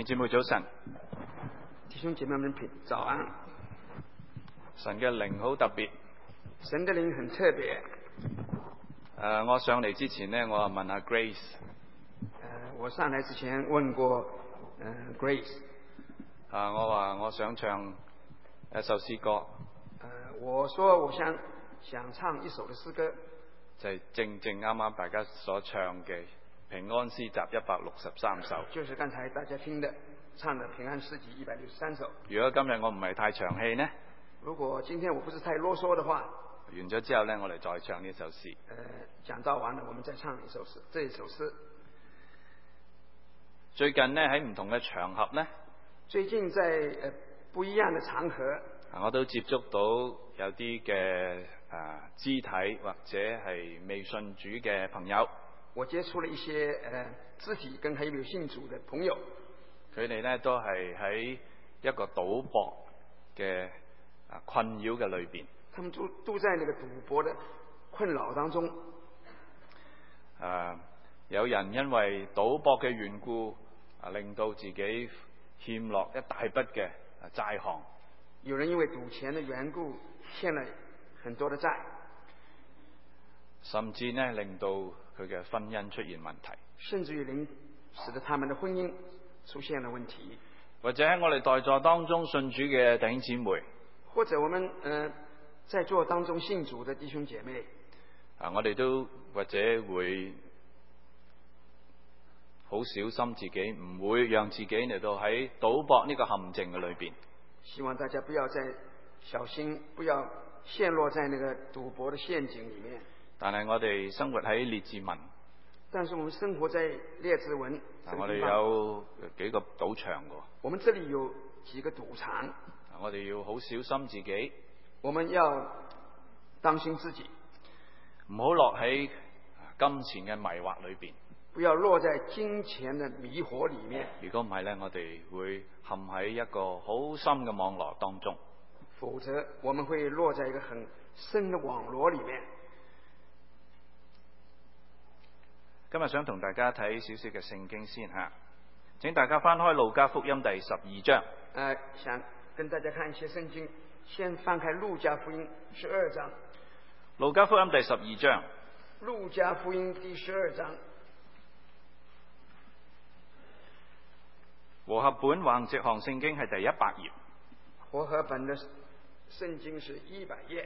弟兄姊妹早晨， 弟兄姐妹们早安。 神嘅靈好特別。 神的靈很特別。 我上嚟之前呢，我問下 Grace。 我上來之前問過Grace。 我話我想唱一首詩歌。 我說我想唱一首的詩歌。 就係正啱啱大家所唱嘅平安詩集163首。 就是剛才大家聽的唱的平安詩集163首。 如果今日我唔係太長氣呢？ 如果今天我不是太囉嗦的話， 完咗之後呢，我哋再唱呢首詩。 講到完了，我們再唱這一首詩。 最近呢，喺唔同嘅場合呢， 最近在不一樣的場合， 我都接觸到有啲嘅肢體或者係未信主嘅朋友。 我接觸了一些肢體跟還有信主的朋友， 佢哋呢都係喺一個賭博嘅困擾嘅裏邊。 他們都在那個賭博的困擾當中。 有人因為賭博嘅緣故，令到自己欠落一大筆嘅債項。 有人因為賭錢的緣故欠了很多的債， 甚至呢令到佢嘅婚姻出現問題， 甚至於使得他們的婚姻出現了問題。 或者喺我哋在座當中信主嘅弟兄姊妹， 或者我們在座當中信主的弟兄姐妹， 我哋都或者會好小心自己，唔會讓自己嚟到喺賭博呢個陷阱嘅裏邊。 希望大家不要再小心，不要陷落在那個賭博的陷阱裏面。 但係我哋生活喺列治文， 但是我們生活在列治文， 我哋有幾個賭場㗎。 我們這裏有幾個賭場， 我哋要好小心自己， 我們要當心自己， 唔好落喺金錢嘅迷惑裏邊。 不要落在金錢的迷惑裏面。 如果唔係呢，我哋會陷喺一個好深嘅網絡當中。 否則我們會落在一個很深的網絡裏面。 今日想同大家睇少少嘅聖經先吓，請大家翻開路加福音第12章。 想跟大家看一些聖經，先翻開路加福音12章。 路加福音第12章。 路加福音第12章。 和合本橫直行聖經係第100頁。 和合本的聖經是100頁。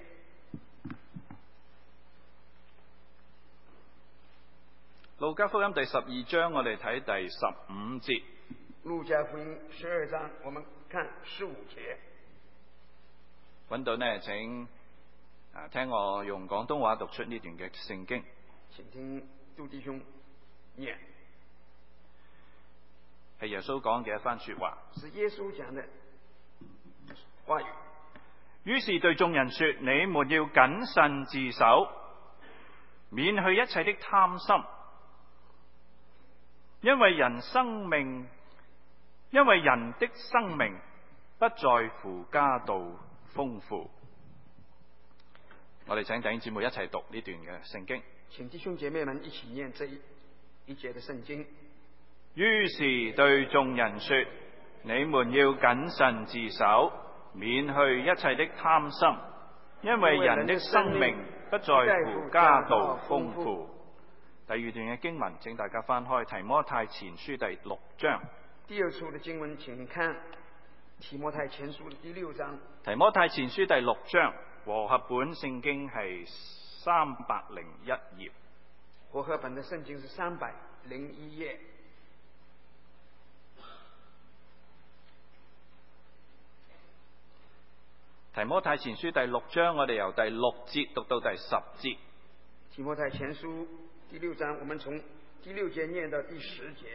路加福音第12章，我哋睇第15節。 路加福音12章，我們看15節。 揾到呢，請聽我用廣東話讀出呢段嘅聖經。 請聽杜弟兄念。 係耶穌講嘅一番說話。 是耶穌講的話語。 於是對眾人說：你們要謹慎自守，免去一切的貪心，因為人的生命不在乎家道豐富。我哋請弟兄姊妹一齊讀呢段嘅聖經。 請弟兄姐妹們一起念這一節的聖經。 於是對眾人說：你們要謹慎自守，免去一切的貪心，因為人的生命不在乎家道豐富。第二段嘅經文，請大家翻開提摩太前書第6章。 第二處的經文，請看提摩太前書的第6章。提摩太前書第6章，和合本聖經係301頁。 和合本的聖經是301頁。 提摩太前書第6章，我哋由第6節讀到第10節。 提摩太前書第6章，我們從第6節念到第10節。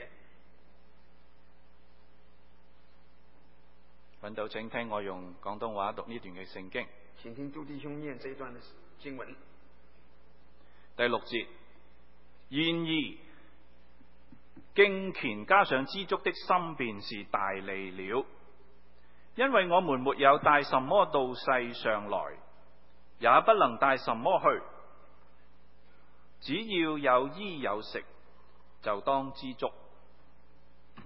揾到請聽我用廣東話讀呢段嘅聖經。 請聽杜弟兄念這一段的經文。 第6節，然而敬虔加上知足的心，便是大利了。因為我們沒有帶什麼到世上來，也不能帶什麼去，只要有衣有食，就當知足。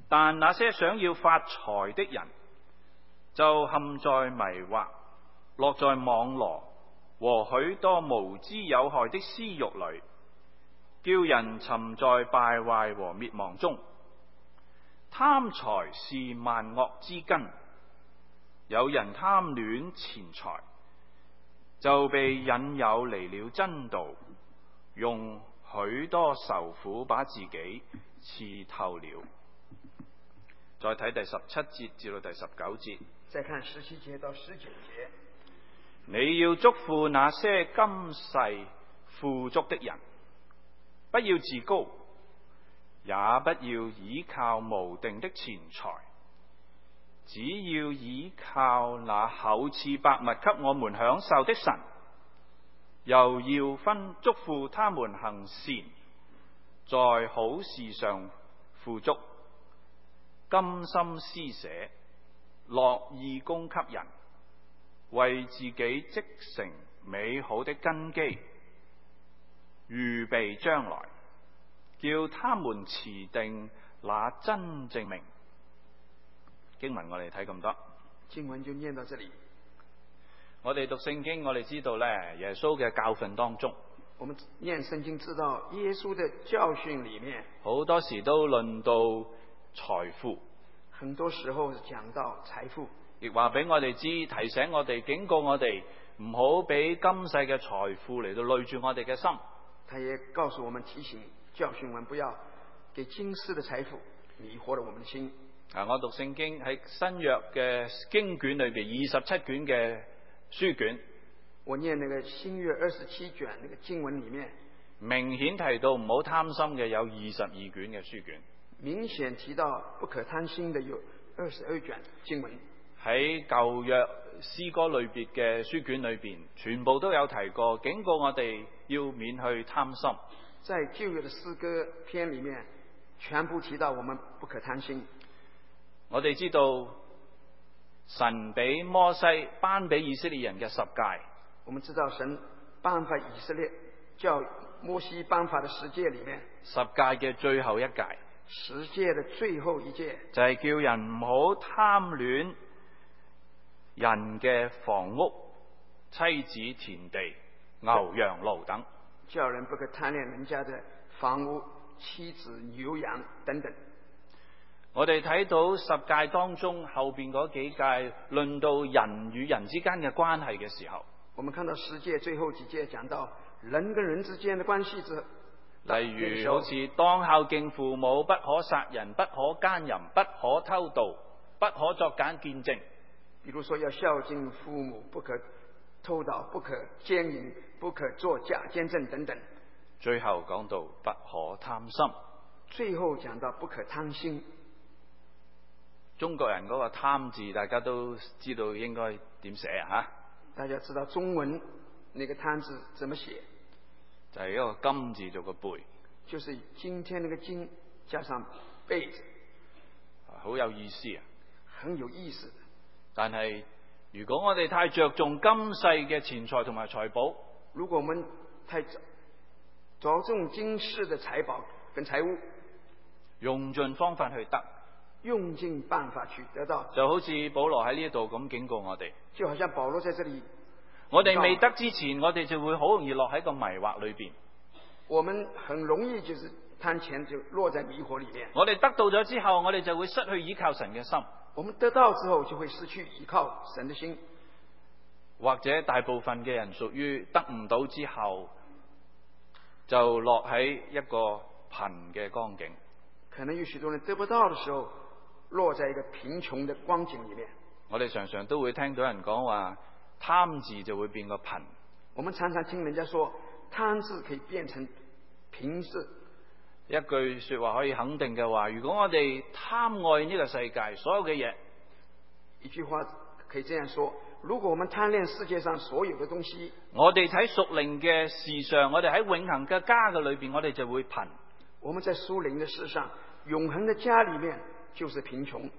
但那些想要發財的人，就陷在迷惑，落在網羅和許多無知有害的私慾裏，叫人沉在敗壞和滅亡中。貪財是萬惡之根，有人貪戀錢財，就被引誘離了真道，用許多愁苦把自己刺透了。再睇第17節至到第19節。 再看17節到19節。 你要囑咐那些今世富足的人，不要自高，也不要倚靠無定的錢財，只要倚靠那厚賜百物給我們享受的神。又要囑咐他們行善，在好事上富足，甘心施捨，樂意供給人，為自己積成美好的根基，預備將來，叫他們持定那真正命。經文我哋睇咁多， 經文就念到這裡。 我哋讀聖經，我哋知道咧，耶穌嘅教訓當中， 我們念聖經知道耶穌的教訓裡面， 好多時都論到財富， 很多時候講到財富， 亦話俾我哋知，提醒我哋，警告我哋，唔好俾今世嘅財富嚟到累住我哋嘅心。 他也告訴我們，提醒教訓我們，不要給今世的財富迷惑了我們的心。 我讀聖經喺新約嘅經卷裏邊27卷嘅書卷， 我念那個新約27卷那個經文裡面， 明顯提到唔好貪心嘅有22卷嘅書卷。 明顯提到不可貪心的有22卷經文。 喺舊約詩歌類別嘅書卷裏邊，全部都有提過，警告我哋要免去貪心。 在舊約的詩歌篇裡面，全部提到我們不可貪心。 我哋知道神俾摩西頒俾以色列人嘅10誡， 我們知道神頒發以色列叫摩西頒發的10誡裡面 ，10誡嘅最後一誡 ，10誡的最後一誡就係叫人唔好貪戀人嘅房屋、妻子、田地、牛羊驢等， 叫人不可貪戀人家的房屋、妻子、牛羊等等。 我哋睇到10誡當中後邊嗰幾誡論到人與人之間嘅關係嘅時候， 我們看到10誡最後幾誡講到人跟人之間的關係之後， 例如好似當孝敬父母，不可殺人，不可奸淫，不可偷盜，不可作假見證。 比如說要孝敬父母，不可偷盜，不可奸淫，不可作假見證等等。 最後講到不可貪心， 最後講到不可貪心。 中國人嗰個貪字大家都知道應該點寫啊？ 大家知道中文那個貪字怎麼寫？ 就係一個金字做個貝， 就是今天那個金加上貝字， 好有意思啊！ 很有意思。 但係如果我哋太着重今世嘅錢財同埋財寶， 如果我們太着重今世的財寶跟財物， 用盡方法去得， 用盡辦法去得到， 就好似保羅喺呢度咁警告我哋， 就好像保羅在這裡， 我哋未得之前，我哋就會好容易落喺個迷惑裏邊。 我們很容易就是貪錢，就落在迷惑裡面。 我哋得到咗之後，我哋就會失去依靠神嘅心。 我們得到之後，就會失去依靠神的心。 或者大部分嘅人屬於得唔到之後，就落喺一個貧嘅光景。 可能有許多人得不到的時候，落在一個貧窮的光景裡面。 我哋常常都會聽到人講話，貪字就會變個貧。 我們常常聽人家說，貪字可以變成貧字。 一句說話可以肯定嘅話，如果我哋貪愛呢個世界所有嘅嘢， 一句話可以這樣說：如果我們貪戀世界上所有的東西， 我哋喺屬靈嘅事上，我哋喺永恆嘅家嘅裏邊，我哋就會貧。 我們在屬靈的事上，永恆的家裡面就是貧窮。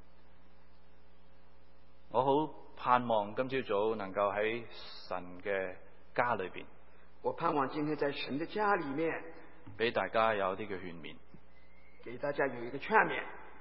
我好盼望今朝早能夠喺神嘅家裏邊， 我盼望今天在神的家裡面， 俾大家有啲嘅勸勉， 給大家有一個勸勉。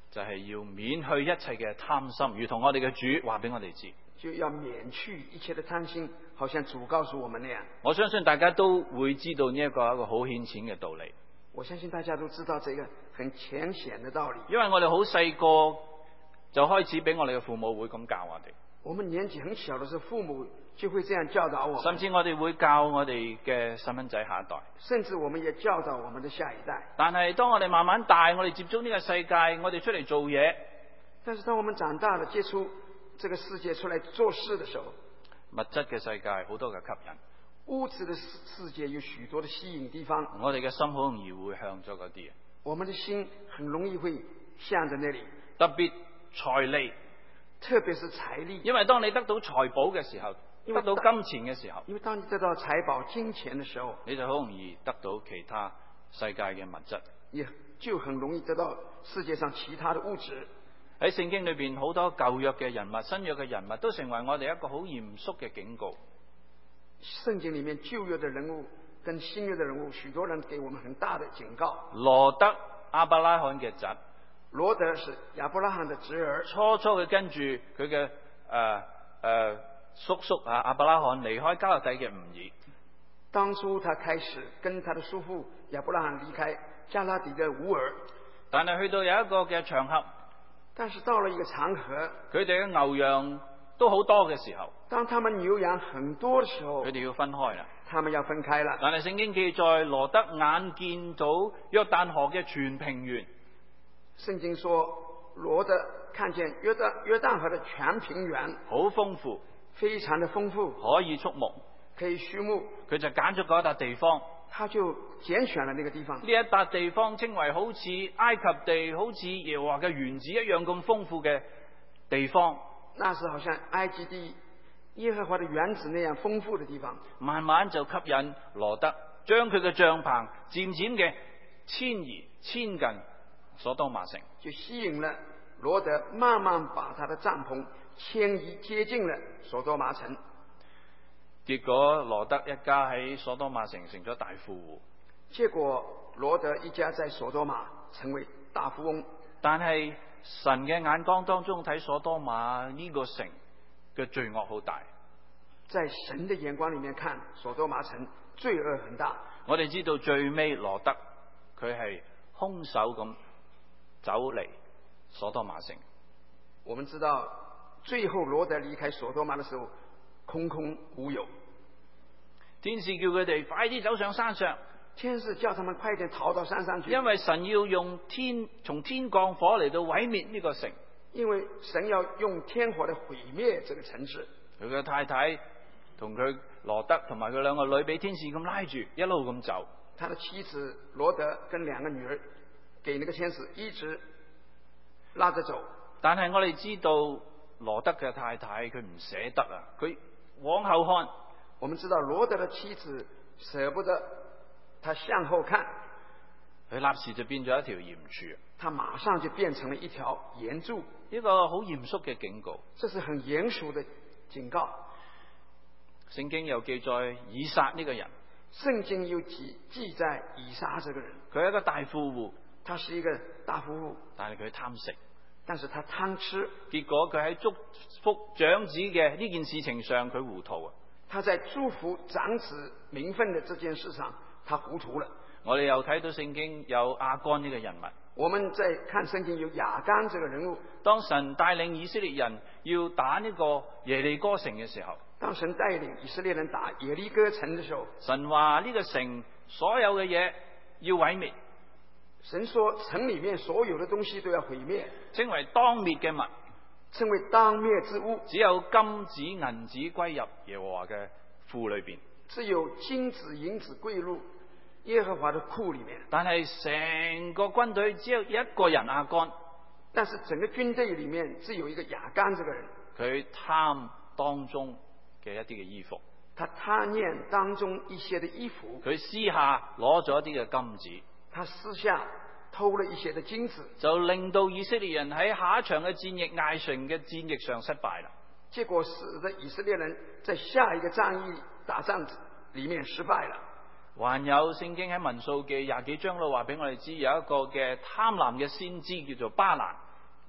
就係要免去一切嘅貪心，如同我哋嘅主話俾我哋知。 就要免去一切的貪心，好像主告訴我們那樣。 我相信大家都會知道呢一個好顯淺嘅道理。 我相信大家都知道這個很淺顯的道理。 因為我哋好細個就開始俾我哋嘅父母會咁教我哋。 我們年紀很小的時候，父母就會這樣教導我們。 甚至我哋會教我哋嘅細蚊仔下一代。 甚至我們也教導我們的下一代。 但係當我哋慢慢大，我哋接觸呢個世界，我哋出嚟做嘢。 但是當我們長大了，接觸這個世界出來做事的時候， 物質嘅世界好多嘅吸引， 物質的世界有許多的吸引地方， 我哋嘅心好容易會向咗嗰啲。 我們的心很容易會向着那裏， 特別財利， 特別是財利。 因為當你得到財寶嘅時候，得到金錢嘅時候， 因為當你得到財寶金錢的時候， 你就好容易得到其他世界嘅物質， 也就很容易得到世界上其他的物質。 喺聖經裏邊，好多舊約嘅人物、新約嘅人物，都成為我哋一個好嚴肅嘅警告。 聖經裏面舊約的人物跟新約的人物，許多人給我們很大的警告。 羅德，亞伯拉罕嘅侄， 羅德是亞伯拉罕的侄兒。 初佢跟住佢嘅叔叔亞伯拉罕離開迦勒底嘅吾爾。 當初他開始跟他的叔父亞伯拉罕離開迦勒底的吾爾， 但係去到有一個嘅場合， 但是到了一個場合， 佢哋嘅牛羊都好多嘅時候， 當他們牛羊很多的時候， 佢哋要分開啦。 他們要分開了。 但係聖經記載，羅德眼見到約旦河嘅全平原。 聖經說，羅德看見約旦河的全平原， 好豐富， 非常的豐富， 可以畜牧， 可以畜牧。 佢就揀咗嗰一笪地方， 他就揀選了那個地方。 呢一笪地方稱為好似埃及地，好似耶和華嘅園子一樣咁豐富嘅地方。 那是好像埃及地耶和華的園子那樣豐富的地方。 慢慢就吸引羅德，將佢嘅帳篷漸漸嘅遷近所多瑪城， 就吸引了羅德，慢慢把他的帳篷遷移接近了所多瑪城。 結果羅德一家喺所多瑪城成咗大富戶。 結果羅德一家在所多瑪成為大富翁。 但係神嘅眼光當中睇所多瑪呢個城嘅罪惡好大。 在神的眼光裏面看，所多瑪城罪惡很大。 我哋知道最尾羅德佢係空手咁走嚟所多瑪城。 我們知道最後羅德離開所多瑪的時候空空無有。 天使叫佢哋快啲走上山上。 天使叫他們快點逃到山上去。 因為神要用從天降火嚟到毀滅呢個城。 因為神要用天火嚟毀滅這個城市。 佢嘅太太同佢羅德同埋佢兩個女俾天使咁拉住，一路咁走。 他的妻子羅德跟兩個女兒給那個天使一直拉着走。 但係我哋知道羅德嘅太太佢唔捨得啊，佢往後看。 我們知道羅德的妻子捨不得，他向後看， 佢立時就變咗一條鹽柱。 他馬上就變成了一條鹽柱。 一個好嚴肅嘅警告。 這是很嚴肅的警告。 聖經又記載以撒呢個人。 聖經又記載以撒這個人。 佢係一個大富戶。 他是一個大富戶。 但係佢貪食。 但是他貪吃。 結果佢喺祝福長子嘅呢件事情上佢糊塗啊。 他在祝福長子名分的這件事上，他糊塗了。 我哋又睇到聖經有亞干呢個人物。 我們在看聖經有亞干這個人物。 當神帶領以色列人要打呢個耶利哥城嘅時候， 當神帶領以色列人打耶利哥城的時候， 神話呢個城所有嘅嘢要毀滅。 神說城裏面所有的東西都要毀滅， 稱為當滅嘅物， 稱為當滅之物。 只有金子銀子歸入耶和華嘅庫裏邊。 只有金子銀子歸入耶和華的庫裏面。 但係成個軍隊只有一個人亞干。 但是整個軍隊裏面只有一個亞干這個人。 佢貪當中嘅一啲嘅衣服。 他貪念當中一些的衣服。 佢私下攞咗一啲嘅金子。 他私下偷了一些的金子， 就令到以色列人喺下一場嘅戰役艾城嘅戰役上失敗啦。 結果使得以色列人在下一個戰役打仗裏面失敗了。 還有聖經喺民數記20幾章度話俾我哋知，有一個嘅貪婪嘅先知叫做巴蘭。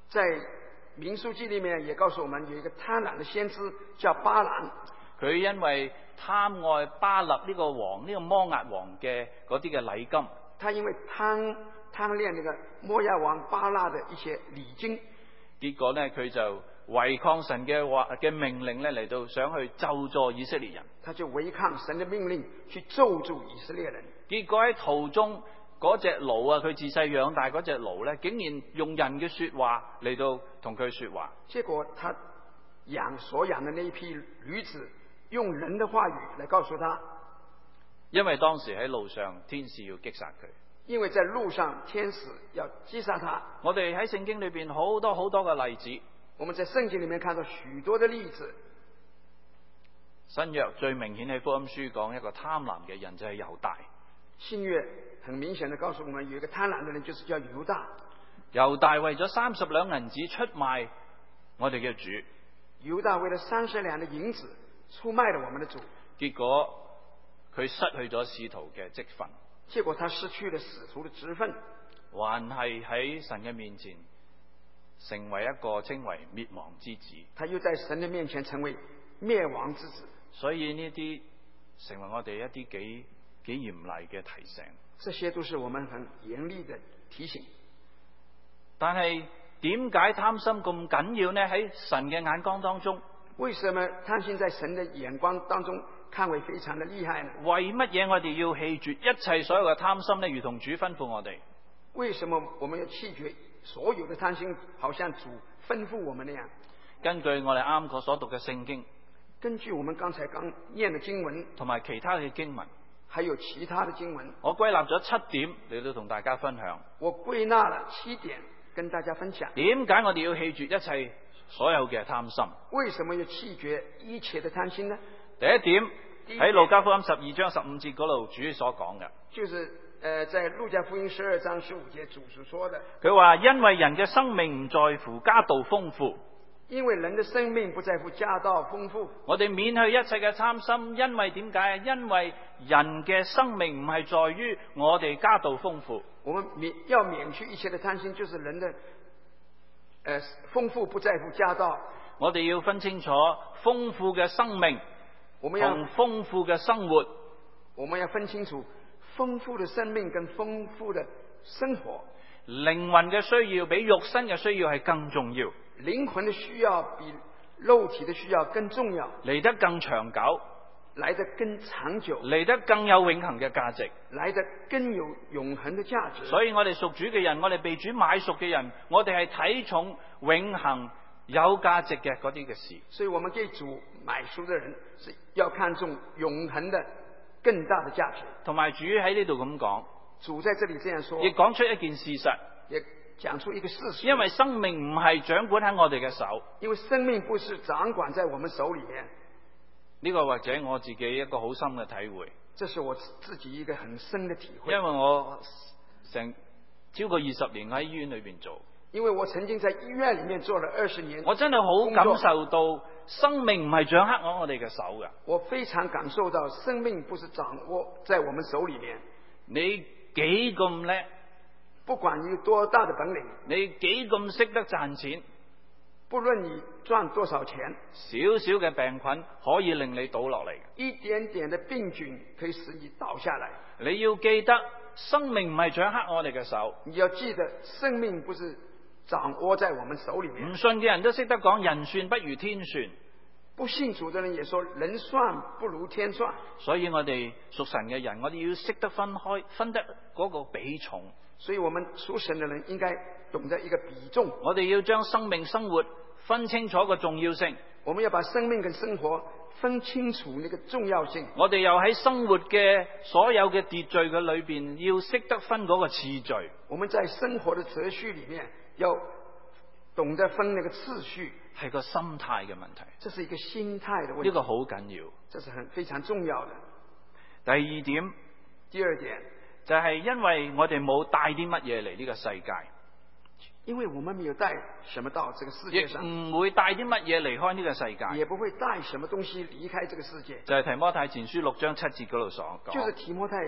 在民數記裏面也告訴我們，有一個貪婪的先知叫巴蘭。 佢因為貪愛巴勒呢個王，呢個摩押王嘅嗰啲嘅禮金， 他因為貪戀那個摩押王巴勒的一些禮金， 結果呢，佢就違抗神嘅命令咧，嚟到想去咒詛以色列人。 他就違抗神的命令去咒詛以色列人。 結果喺途中嗰隻驢啊，佢自細養大嗰隻驢咧，竟然用人嘅說話嚟到同佢說話。 結果他所養的那一批驢子，用人的話語來告訴他， 因為當時喺路上天使要擊殺佢。 因為在路上天使要擊殺他。 我哋喺聖經裏邊好多好多嘅例子。 我們在聖經裏面看到許多的例子。 新約最明顯喺福音書講一個貪婪嘅人就係猶大。 新約很明顯地告訴我們，有一個貪婪的人就是叫猶大。 猶大為咗30兩銀子出賣我哋嘅主。 猶大為了30兩的銀子出賣了我們的主。 結果佢失去咗使徒嘅職分。 結果他失去了使徒的職分， 還係喺神嘅面前成為一個稱為滅亡之子。 他又在神的面前成為滅亡之子。 所以呢啲成為我哋一啲幾嚴厲嘅提醒。 這些都是我們很嚴厲的提醒。 但係點解貪心咁緊要呢？喺神嘅眼光當中， 為什麼貪心在神的眼光當中看為非常的厲害呢？ 為乜嘢我哋要棄絕一切所有嘅貪心呢？如同主吩咐我哋。 為什麼我們要棄絕所有的貪心，好像主吩咐我們那樣？根據我哋啱啱所讀嘅聖經， 根據我們剛才剛念的經文， 同埋其他嘅經文， 還有其他的經文， 我歸納咗7點嚟到同大家分享。 我歸納了7點跟大家分享。 點解我哋要棄絕一切所有嘅貪心？ 為什麼要棄絕一切的貪心呢？ 第一點喺路加福音12章15節嗰度主所講嘅， 就是在路加福音12章15節主所說的。 佢話因為人嘅生命唔在乎家道豐富。 因為人的生命不在乎家道豐富， 我哋免去一切嘅貪心，因為點解？因為人嘅生命唔係在於我哋家道豐富。 我們要免去一切的貪心，就是人的豐富不在乎家道。 我哋要分清楚豐富嘅生命同豐富嘅生活。 我們要分清楚豐富的生命跟豐富的生活。 靈魂嘅需要比肉身嘅需要係更重要。 靈魂的需要比肉體的需要更重要， 嚟得更長久， 來得更長久， 嚟得更有永恆嘅價值， 來得更有永恆的價值。 所以我哋屬主嘅人，我哋被主買贖嘅人，我哋係睇重永恆有價值嘅嗰啲嘅事。 所以我們給主買贖的人是要看重永恆的更大的價值。 同埋主喺呢度咁講， 主在這裏這樣說， 亦講出一件事實， 也講出一個事實， 因為生命唔係掌管喺我哋嘅手， 因為生命不是掌管在我們手裏面。 呢個或者我自己一個好深嘅體會， 這是我自己一個很深的體會。 因為我超過20年喺醫院裏邊做， 因為我曾經在醫院裏面做了20年， 我真係好感受到生命唔係掌握喺我哋嘅手嘅。 我非常感受到生命不是掌握在我們手裏面。 你幾咁叻， 不管你有多大的本領， 你幾咁識得賺錢， 不論你賺多少錢， 少少嘅病菌可以令你倒落嚟， 一點點的病菌可以使你倒下來。 你要記得，生命唔係掌握我哋嘅手。 你要記得，生命不是掌握在我們手裏面。 唔信嘅人都識得講，人算不如天算。 不信主的人也說，人算不如天算。 所以我哋屬神嘅人，我哋要識得分開，分得嗰個比重。 所以我們屬神的人應該懂得一個比重。 我哋要將生命生活分清楚個重要性。 我們要把生命跟生活分清楚那個重要性。 我哋又喺生活嘅所有嘅秩序嘅裏邊，要識得分嗰個次序。 我們在生活的秩序裏面要懂得分那個次序。 係個心態嘅問題， 這是一個心態的問題。 呢個好緊要， 這是非常重要的。 第二點，就係因為我哋冇帶啲乜嘢嚟呢個世界， 因為我們沒有帶什麼到這個世界上， 亦唔會帶啲乜嘢離開呢個世界， 也不會帶什麼東西離開這個世界。 就係提摩太前書6章7節嗰度所講， 就是提摩太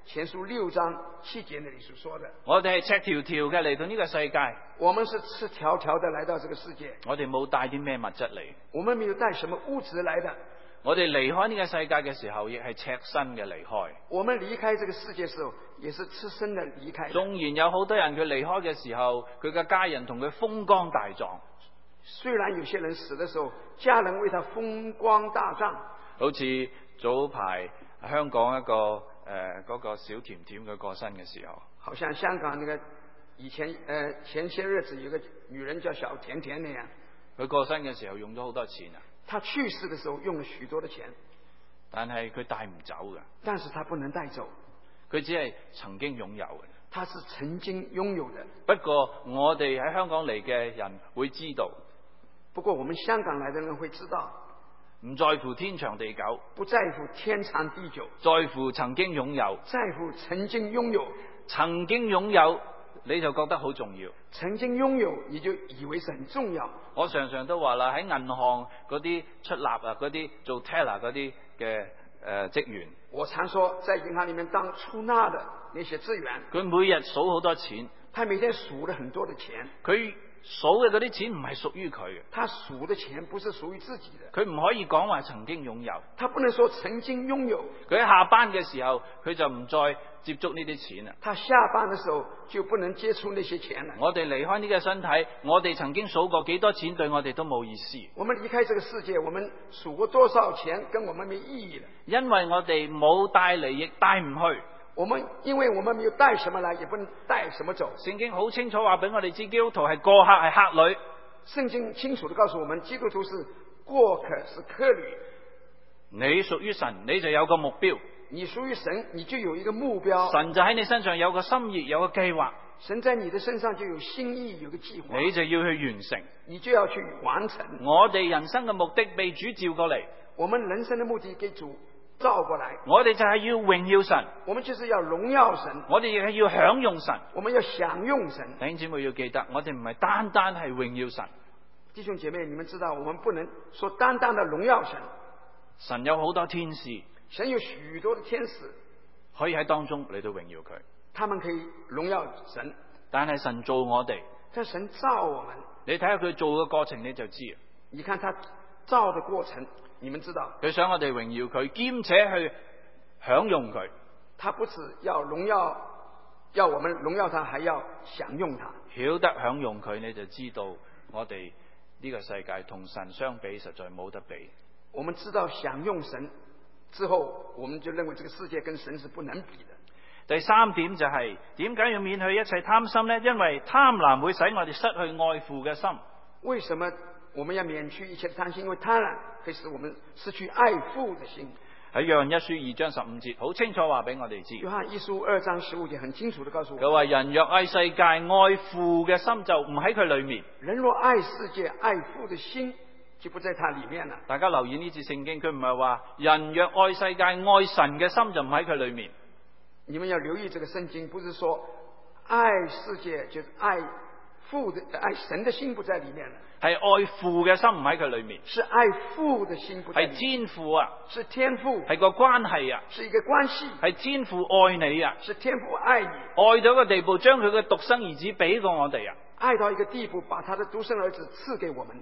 前書6章7節那裡所說的。 我哋係赤條條嘅嚟到呢個世界， 我們是赤條條的來到這個世界， 我哋冇帶啲咩物質嚟。 我們沒有帶什麼物質來的。 我哋離開呢個世界嘅時候，亦係赤身嘅離開。 我們離開這個世界的時候，也是赤身的離開。 縱然有好多人佢離開嘅時候，佢嘅家人同佢風光大葬。 雖然有些人死的時候，家人為他風光大葬。 好似早排香港一個嗰個小甜甜佢過身嘅時候， 好像香港那個以前前些日子有個女人叫小甜甜那樣， 佢過身嘅時候用咗好多錢啊。 他去世的時候用了許多的錢， 但係佢帶唔走嘅。 但是他不能帶走， 佢只係曾經擁有嘅。 他是曾經擁有的。 不過我哋喺香港嚟嘅人會知道， 不過我們香港來的人會知道， 唔在乎天長地久， 不在乎天長地久， 在乎曾經擁有。 在乎曾經擁有。 曾經擁有你就覺得好重要， 曾經擁有你就以為是很重要。 我常常都話啦，喺銀行嗰啲出納啊，嗰啲做 teller 嗰啲嘅職員， 我常說在銀行裏面當出納的那些職員， 佢每日數好多錢， 他每天數了很多的錢， 佢數嘅嗰啲錢唔係屬於佢嘅， 他數的錢不是屬於自己的， 佢唔可以講話曾經擁有， 他不能說曾經擁有。 佢喺下班嘅時候，佢就唔再接觸呢啲錢啦。 他下班的時候就不能接觸那些錢了。 我哋離開呢個身體，我哋曾經數過幾多錢，對我哋都冇意思。 我們離開這個世界，我們數過多少錢，跟我們沒意義了。 因為我哋冇帶嚟，亦帶唔去。 因為我們沒有帶什麼來，也不能帶什麼走。 聖經好清楚話俾我哋知，基督徒係過客，係客旅。 聖經清楚地告訴我們，基督徒是過客，是客旅。 你屬於神，你就有個目標。 你屬於神，你就有一個目標。 神就喺你身上有個心意，有個計劃。 神在你的身上就有心意，有個計劃。 你就要去完成， 你就要去完成。 我哋人生嘅目的被主召過嚟， 我們人生的目的給主照過來， 我哋就係要榮耀神， 我們就是要榮耀神， 我哋亦係要享用神， 我們要享用神。 弟兄姊妹要記得，我哋唔係單單係榮耀神。 弟兄姐妹，你們知道，我們不能說單單的榮耀神。 神有好多天使， 神有許多的天使可以喺當中嚟到榮耀佢， 他們可以榮耀神。 但係神造我哋， 但神造我們， 你睇下佢做嘅過程你就知。 你看他造的過程，你們知道， 佢想我哋榮耀佢，兼且去享用佢。 他不止要榮耀，要我們榮耀他，還要享用他。 曉得享用佢，你就知道我哋呢個世界同神相比，實在冇得比。 我們知道享用神之後，我們就認為這個世界跟神是不能比的。 第三點就係點解要免去一切貪心呢？因為貪婪會使我哋失去愛父嘅心。 為什麼我們要免去一切貪心？因為貪婪會使我們失去愛父的心。 喺約翰一書2章15節好清楚話俾我哋知。 約翰一書2章15節很清楚地告訴我們， 佢話人若愛世界，愛父嘅心就唔喺佢裏面。 人若愛世界，愛父的心就不在他裏面了。 大家留意呢節聖經，佢唔係話人若愛世界，愛神嘅心就唔喺佢裏面。 你們要留意這個聖經，不是說愛世界就是愛神的心不在裏面了， 係愛父嘅心唔喺佢裏面， 是愛父的心不在裏面， 係天父啊， 是天父， 係個關係啊， 是一個關係， 係天父愛你啊， 是天父愛你， 愛到一個地步，將佢嘅獨生兒子俾過我哋啊， 愛到一個地步，把他的獨生兒子賜給我們。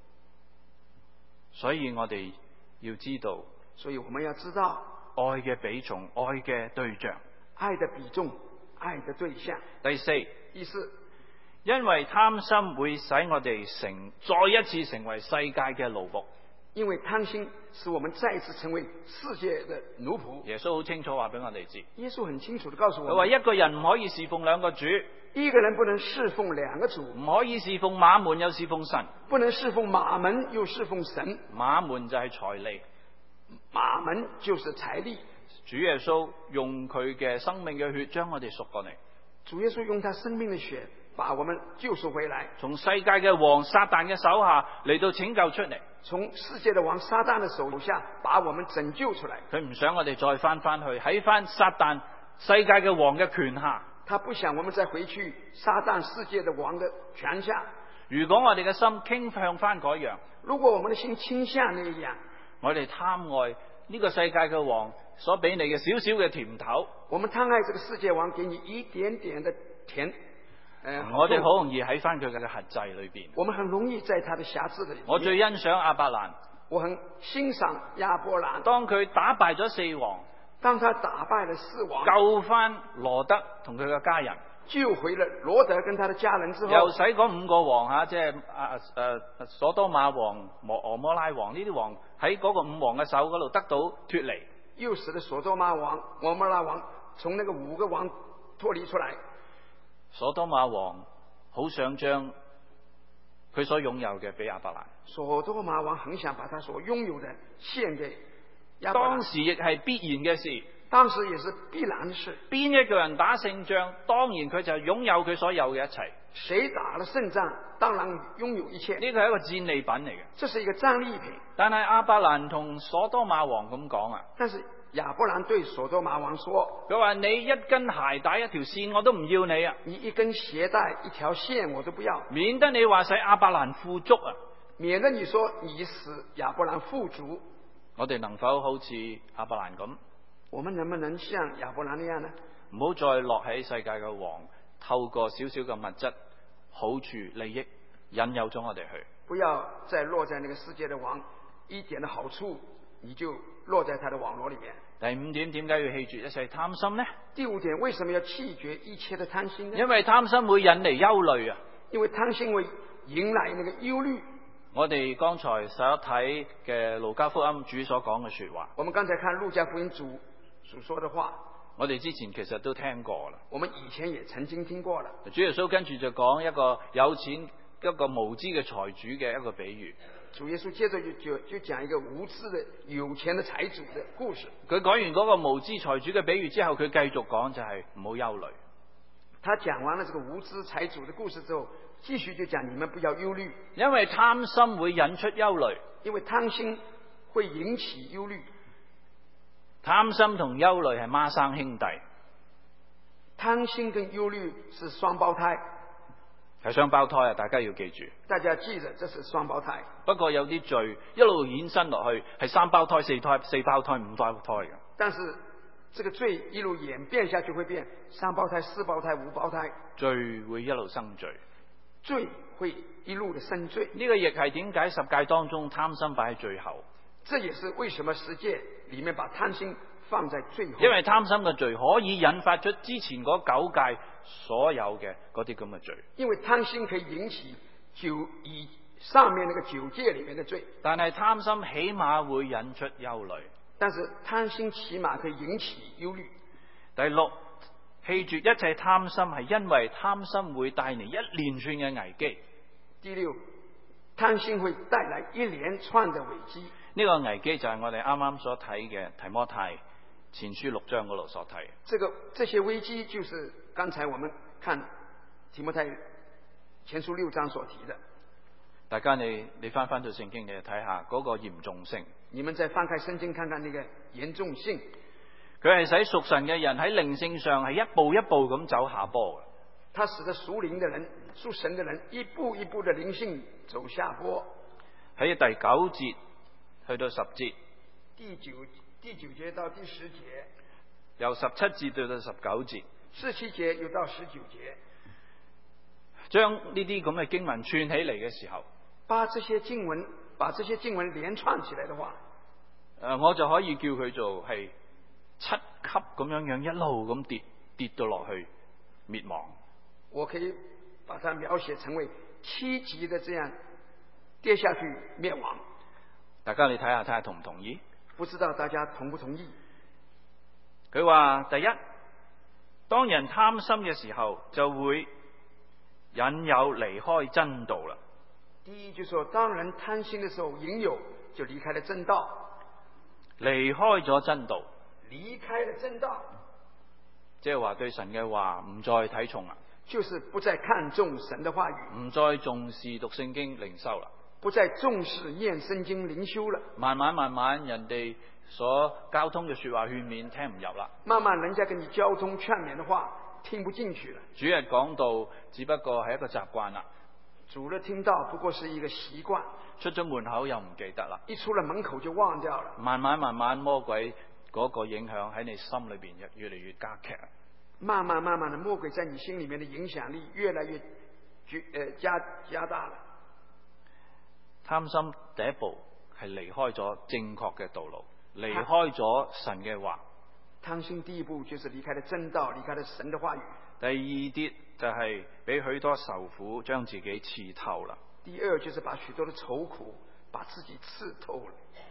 所以我哋要知道， 所以我們要知道愛嘅比重，愛嘅對象， 愛的比重，愛的對象。 第四，因為貪心會使我哋再一次成為世界嘅奴僕。 因為貪心使我們再一次成為世界的奴僕。 耶穌好清楚話俾我哋知。 耶穌很清楚地告訴我們， 佢話一個人唔可以侍奉兩個主。 一個人不能侍奉兩個主， 唔可以侍奉馬門又侍奉神。 不能侍奉馬門又侍奉神。 馬門就係財利， 馬門就是財利。 主耶穌用佢嘅生命嘅血將我哋贖過嚟。 主耶穌用他生命的血把我們救贖回來， 從世界嘅王撒旦嘅手下嚟到拯救出嚟。 從世界的王撒旦的手下把我們拯救出來。 佢唔想我哋再翻去喺翻撒旦世界嘅王嘅權下。 他不想我們再回去撒旦世界的王的權下。 如果我哋嘅心傾向翻嗰樣， 如果我們的心傾向那樣， 我哋貪愛呢個世界嘅王所俾你嘅少少嘅甜頭， 我們貪愛這個世界王給你一點點的甜， 我哋好容易喺翻佢嘅轄制裏邊。 我們很容易在他的轄制裏。 我最欣賞亞伯蘭， 我很欣賞亞伯蘭。 當佢打敗咗四王， 當他打敗了四王， 救翻羅德同佢嘅家人， 救回了羅德跟他的家人之後， 又使嗰5個王吓，即係所多瑪王、俄摩拉王呢啲王喺嗰個5王嘅手嗰度得到脫離， 又使得所多瑪王、俄摩拉王從那個5個王脫離出來。 所多瑪王好想將佢所擁有嘅俾亞伯蘭， 所多瑪王很想把他所擁有的獻給亞伯蘭。 當時亦係必然嘅事， 當時也是必然的事。 邊一個人打勝仗，當然佢就擁有佢所有嘅一切。 誰打了勝仗，當然擁有一切。 呢個係一個戰利品嚟嘅， 這是一個戰利品。 但係亞伯蘭同所多瑪王咁講啊， 但是亞伯蘭對所多瑪王說， 佢話你一根鞋帶一條線我都唔要你啊， 你一根鞋帶一條線我都不要， 免得你話使亞伯蘭富足啊， 免得你說你使亞伯蘭富足。 我哋能否好似亞伯蘭咁？ 我們能不能像亞伯蘭那樣呢？ 唔好再落喺世界嘅王，透過少少嘅物質好處利益引誘咗我哋去。 不要再落在那個世界的王，一點的好處你就落在他的網絡裏面。 第5點，點解要棄絕一切貪心呢？ 第5點，為什麼要棄絕一切的貪心呢？ 因為貪心會引嚟憂慮啊！ 因為貪心會引來那個憂慮。 我哋剛才所睇嘅路加福音主所講嘅說話， 我們剛才看路加福音主所說的話， 我哋之前其實都聽過啦。 我們以前也曾經聽過了。 主耶穌跟住就講一個有錢一個無知嘅財主嘅一個比喻。 主耶穌接着就講一個無知的有錢的財主的故事。 佢講完嗰個無知財主嘅比喻之後，佢繼續講就係唔好憂慮。 他講完了這個無知財主的故事之後，繼續就講你們不要憂慮， 因為貪心會引出憂慮。 因為貪心會引起憂慮。 貪心同憂慮係孖生兄弟， 貪心跟憂慮是雙胞胎， 係雙胞胎啊！大家要記住， 大家記着，這是雙胞胎。 不過有啲罪一路衍生落去，係3胞胎、4胞胎、5胞胎嘅。 但是這個罪一路演變下去，會變3胞胎、4胞胎、5胞胎， 罪會一路生罪， 罪會一路的生罪。 呢個亦係點解十誡當中貪心擺喺最後。 這也是為什麼十誡裏面把貪心放在最後。 因為貪心嘅罪可以引發出之前嗰9誡所有嘅嗰啲咁嘅罪。 因為貪心可以引起上面那個9誡裏面的罪。 但係貪心起碼會引出憂慮。 但是貪心起碼可以引起憂慮。 第6，棄絕一切貪心係因為貪心會帶嚟一連串嘅危機。 第6，貪心會帶來一連串的危機。 呢個危機就係我哋啱啱所睇嘅提摩太前書6章嗰度所睇。 這些危機就是剛才我們看提摩太前書6章所提的。 大家你翻到聖經，你睇下嗰個嚴重性。 你們再翻開聖經看看那個嚴重性。 佢係使屬神嘅人喺靈性上係一步一步咁走下坡嘅。 他使得屬靈的人、屬神的人一步一步的靈性走下坡。 喺第9節去到10節， 第九節到第10節， 由17節到到19節 ，17節又到19節， 將呢啲咁嘅經文串起嚟嘅時候， 把這些經文連串起來的話， 我就可以叫佢做係7級咁樣一路咁跌到落去滅亡。 我可以把它描寫成為7級的這樣跌下去滅亡。 大家你睇下同唔同意？ 不知道大家同不同意？ 佢話第一，當人貪心嘅時候，就會引誘離開真道啦。 第一就說，當人貪心的時候，引誘就離開了真道。 離開咗真道， 離開了真道， 即係話對神嘅話唔再睇重啦， 就是不再看重神的話語， 唔再重視讀聖經靈修啦， 不再重視念聖經靈修了。 慢慢人哋所交通嘅說話勸勉聽唔入啦， 慢慢人家跟你交通勸勉的話聽不進去了。 主日講道只不過係一個習慣啦， 主日聽到不過是一個習慣， 出咗門口又唔記得啦。 一出了門口就忘掉了。 慢慢魔鬼嗰個影響喺你心裏邊越嚟越加劇。 慢慢的，魔鬼在你心裏面的影響力越來越加大了。 貪心第一步係離開咗正確嘅道路，離開咗神嘅話。 貪心第一步就是離開了真道，離開了神的話語。 第二啲就係俾許多愁苦將自己刺透啦。 第二就是把許多的愁苦把自己刺透了。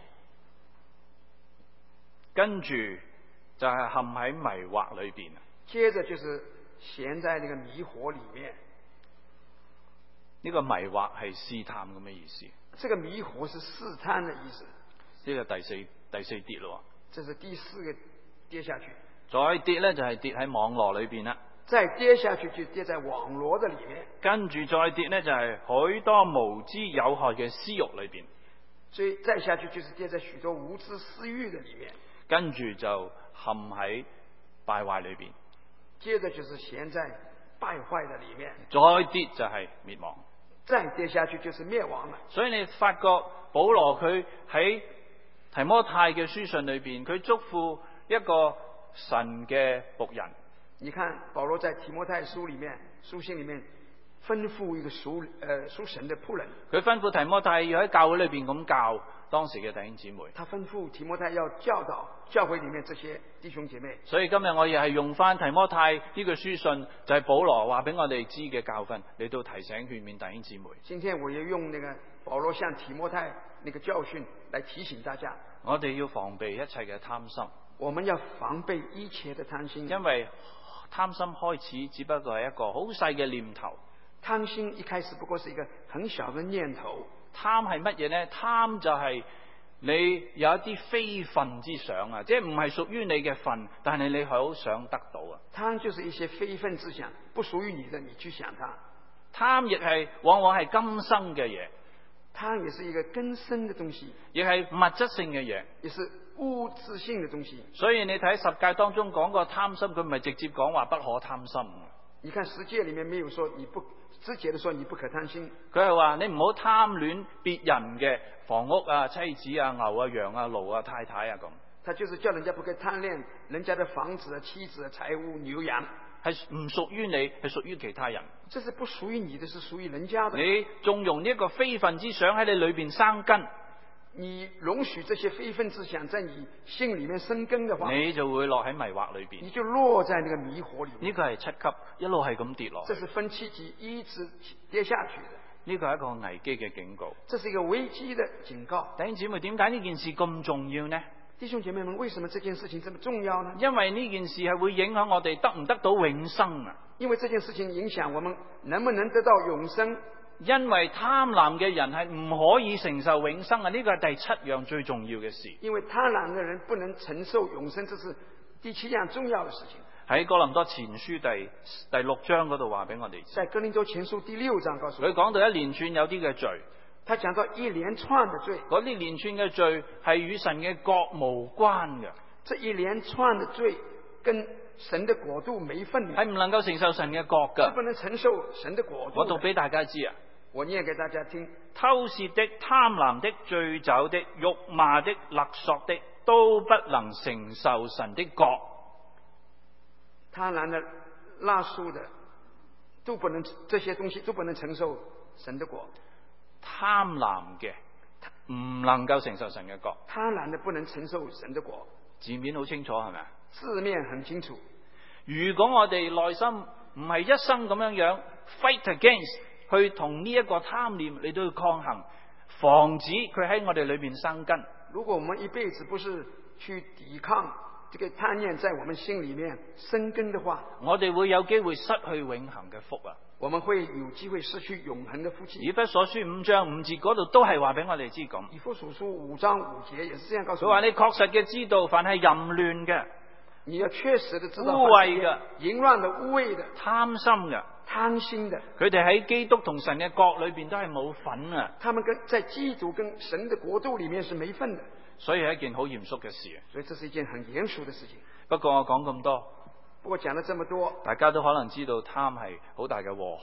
跟住就係陷喺迷惑裏邊。 接着就是陷在那個迷惑裏面。 呢個迷惑係試探咁嘅意思。 這個迷惑是試探的意思。 呢個第四跌咯。 這是第四個跌下去。 再跌呢，就係跌喺網絡裏邊啦。 再跌下去就跌在網絡的裏面。 跟住再跌呢，就係許多無知有害嘅私欲裏邊。 所以再下去就是跌在許多無知私欲的裏面。 跟住就陷喺敗壞裏邊。 接着就是陷在敗壞的裏面。 再跌就係滅亡。 再跌下去就是滅亡了。 所以你發覺保羅佢喺提摩太嘅書信裏邊，佢囑咐一個神嘅僕人。 你看保羅在提摩太書信裏面吩咐一個屬神的僕人。佢吩咐提摩太要喺教會裏邊咁教當時嘅弟兄姊妹。 他吩咐提摩太要教導教會裏面這些弟兄姐妹。 所以今日我亦係用翻提摩太呢個書信，就係保羅話俾我哋知嘅教訓，嚟到提醒勸勉弟兄姊妹。 今天我要用那個保羅向提摩太那個教訓來提醒大家， 我哋要防備一切嘅貪心。 我們要防備一切的貪心， 因為貪心開始只不過係一個好細嘅念頭。 貪心一開始不過是一個很小的念頭。 貪係乜嘢呢？貪就係你有一啲非分之想啊，即係唔係屬於你嘅份，但係你好想得到啊。 貪就是一些非分之想，不屬於你的，你去想它。 貪亦係往往係今生嘅嘢， 貪也是一個根深的東西， 亦係物質性嘅嘢， 也是物質性的東西。 所以你睇十誡當中講過貪心，佢唔係直接講話不可貪心。 你看十誡裏面沒有說直節的說你不可貪心， 佢係話你唔好貪戀別人嘅房屋啊、妻子啊、牛啊、羊啊、驢啊、太太啊咁。 他就是叫人家不可以貪戀人家的房子啊、妻子啊、財物、牛羊， 係唔屬於你，係屬於其他人。 這是不屬於你的，是屬於人家的。 你縱容呢一個非分之想喺你裏邊生根， 你容許這些非分之想在你心裏面生根的話， 你就會落喺迷惑裏邊， 你就落在那個迷惑裏面。 呢個係七級，一路係咁跌落。 這是分七級一直跌下去的。 呢個係一個危機嘅警告。 這是一個危機的警告。 弟兄姊妹，點解呢件事咁重要呢？ 弟兄姐妹們，為什麼這件事情這麼重要呢？ 因為呢件事係會影響我哋得唔得到永生啊！ 因為這件事情影響我們能不能得到永生。 因為貪婪嘅人係唔可以承受永生啊！呢個係第七樣最重要嘅事。 因為貪婪嘅人不能承受永生，這是第七樣重要的事情。 喺哥林多前書第六章嗰度話俾我哋知。 在哥林多前書第6章告訴我， 佢講到一連串有啲嘅罪。 他講到一連串的罪， 嗰啲連串嘅罪係與神嘅國無關嘅。 這一連串的罪跟神的國度沒份的， 係唔能夠承受神嘅國噶。 不能承受神的國度。 我讀俾大家知啊， 我念給大家聽： 偷竊的、貪婪的、醉酒的、辱罵的、勒索的，都不能承受神的國。 貪婪的、勒索的，都不能，這些東西都不能承受神的國。 貪婪嘅唔能夠承受神嘅國， 貪婪的不能承受神的國。 字面好清楚係咪啊？ 字面很清楚。 如果我哋內心唔係一生咁樣 fight against， 去同呢一個貪念嚟到去抗衡，防止佢喺我哋裏邊生根。 如果我們一輩子不是去抵抗這個貪念在我們心裏面生根的話， 我哋會有機會失去永恆嘅福啊！ 我們會有機會失去永恆的福氣。 以弗所書5章5節嗰度都係話俾我哋知咁。 以弗所書5章5節也是這樣告訴我。 佢話你確實嘅知道，凡係淫亂嘅， 你要確實的知道， 污穢嘅、 淫亂的、污穢的、 貪心嘅、 貪心的， 佢哋喺基督同神嘅國裏邊都係冇份啊！ 他們在基督跟神的國度裏面是沒份的， 所以係一件好嚴肅嘅事。 所以這是一件很嚴肅的事情。 不過我講咁多， 不過講了這麼多， 大家都可能知道貪係好大嘅禍害。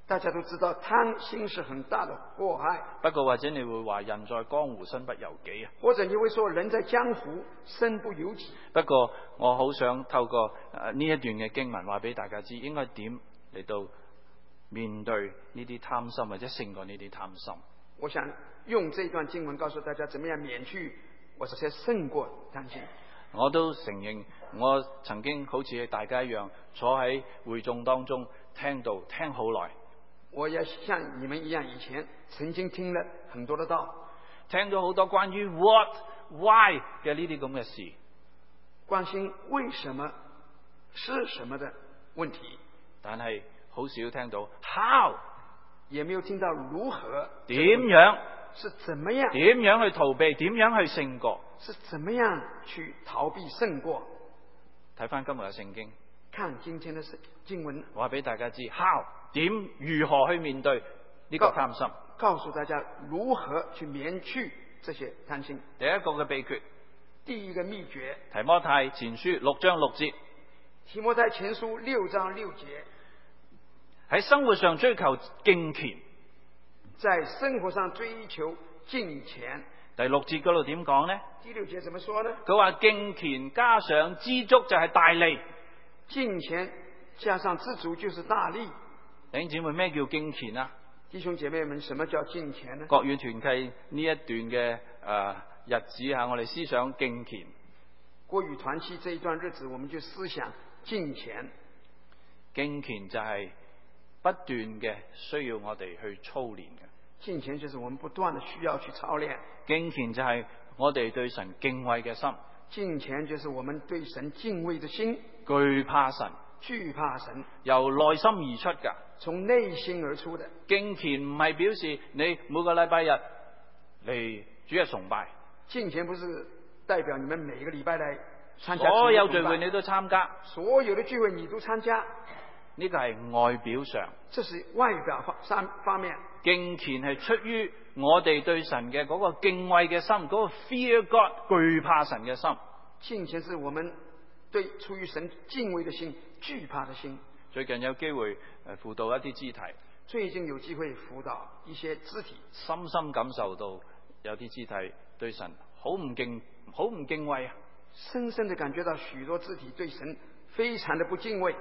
大家都知道貪心是很大的禍害。 不過或者你會話人在江湖身不由己啊。 或者你會說人在江湖身不由己。 不過我好想透過呢一段嘅經文話俾大家知，應該點嚟到面對呢啲貪心，或者勝過呢啲貪心。 我想用這段經文告訴大家，怎麼樣免去或者勝過貪心。我都承認，我曾經好似大家一樣坐喺會眾當中聽道聽好耐。 我也像你們一樣，以前曾經聽了很多的道， 聽咗好多關於 what、why 嘅呢啲咁嘅事， 關心為什麼是什麼的問題， 但係好少聽到 how， 也沒有聽到如何， 點樣， 是怎麼樣， 點樣去逃避，點樣去勝過， 是怎麼樣去逃避勝過。 睇翻今日嘅聖經， 看今天的經文， 話俾大家知 how 點如何去面對呢個貪心， 告訴大家如何去免去這些貪心。 第一個嘅秘訣， 第一個秘訣， 提摩太前書6章6節， 提摩太前書6章6節， 喺生活上追求敬虔， 在生活上追求敬虔。 第6節嗰度點講呢？ 第6節怎麼說呢？ 佢話敬虔加上知足就係大利， 敬虔加上知足就是大利。 弟兄姊妹，咩叫敬虔啊？ 弟兄姐妹們，什麼叫敬虔呢？ 國語團契呢一段嘅日子吓，我哋思想敬虔。 國語團契這一段日子，我們就思想敬虔。 敬虔就係不斷嘅需要我哋去操練嘅。 敬虔就是我們不斷的需要去操練。 敬虔就係我哋對神敬畏嘅心。 敬虔就是我們對神敬畏的心。 懼怕神， 懼怕神， 由內心而出噶， 從內心而出的。 敬虔唔係表示你每個禮拜日嚟主日崇拜。 敬虔不是代表你們每個禮拜來參加所有聚會你都參加， 所有的聚會你都參加。 呢個係外表上， 這是外表方面。 敬虔係出於我哋對神嘅嗰個敬畏嘅心，嗰個 fear God 懼怕神嘅心。 敬虔是我們對出於神敬畏的心、懼怕的心。 最近有機會輔導一啲肢體， 最近有機會輔導一些肢體， 深深感受到有啲肢體對神好唔敬畏啊！ 深深地感覺到許多肢體對神非常的不敬畏。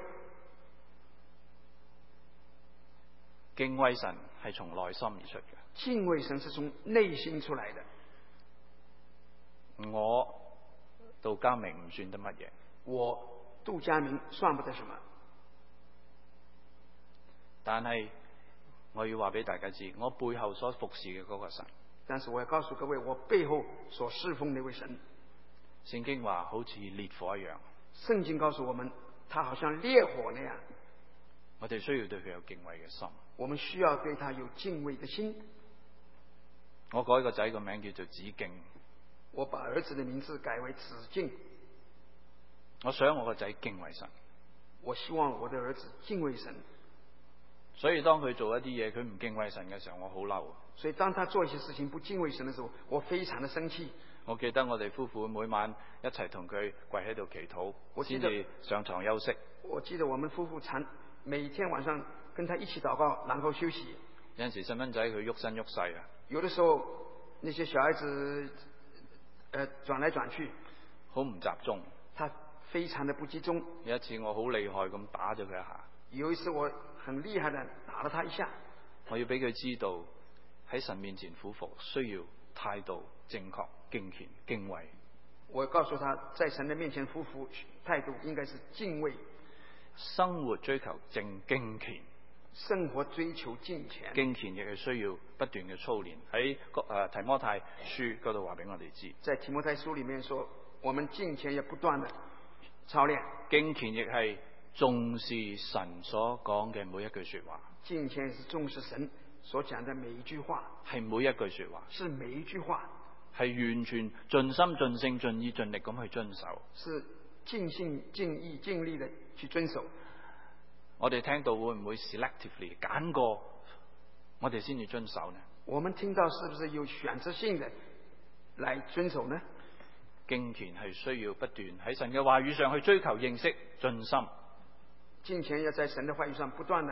敬畏神係從內心而出嘅。 敬畏神是從內心出來的。 我杜家明唔算得乜嘢。 我杜家明算不得什麼。 但係我要話俾大家知，我背後所服侍嘅嗰個神。 但是我要告訴各位，我背後所侍奉那位神。 聖經話好似烈火一樣。 聖經告訴我們，他好像烈火那樣。 我哋需要對佢有敬畏嘅心。 我們需要對他有敬畏的心。 我改個仔個名叫做子敬。 我把兒子的名字改為子敬。 我想我個仔敬畏神。 我希望我的兒子敬畏神。 所以當佢做一啲嘢佢唔敬畏神嘅時候，我好嬲。 所以當他做一些事情不敬畏神的時候，我非常的生氣。 我記得我哋夫婦每晚一齊同佢跪喺度祈禱，先至上床休息。 我記得我們夫婦每天晚上跟他一起禱告，然後休息。 有陣時細蚊仔佢喐身喐勢啊， 有的時候那些小孩子轉來轉去， 好唔集中。 他非常的不集中。 有一次我好厲害咁打咗佢一下。 有一次我很厲害的打了他一下。 我要俾佢知道喺神面前俯伏需要態度正確、敬虔、敬畏。 我告訴他在神的面前俯伏態度應該是敬畏。 生活追求敬虔， 生活追求敬虔， 敬虔亦係需要不斷嘅操練。喺提摩太書嗰度話俾我哋知， 在提摩太書裏面說，我們敬虔要不斷的操練。 敬虔亦係重視神所講嘅每一句說話。 敬虔是重視神所講的每一句話， 係每一句說話， 是每一句話， 係完全盡心盡性盡意盡力咁去遵守， 是盡心盡意盡力的去遵守。 我哋聽到會唔會 selectively 揀過我哋先至遵守呢？ 我們聽到是不是有選擇性的來遵守呢？ 敬虔係需要不斷喺神嘅話語上去追求認識盡心。 敬虔要在神的話語上不斷的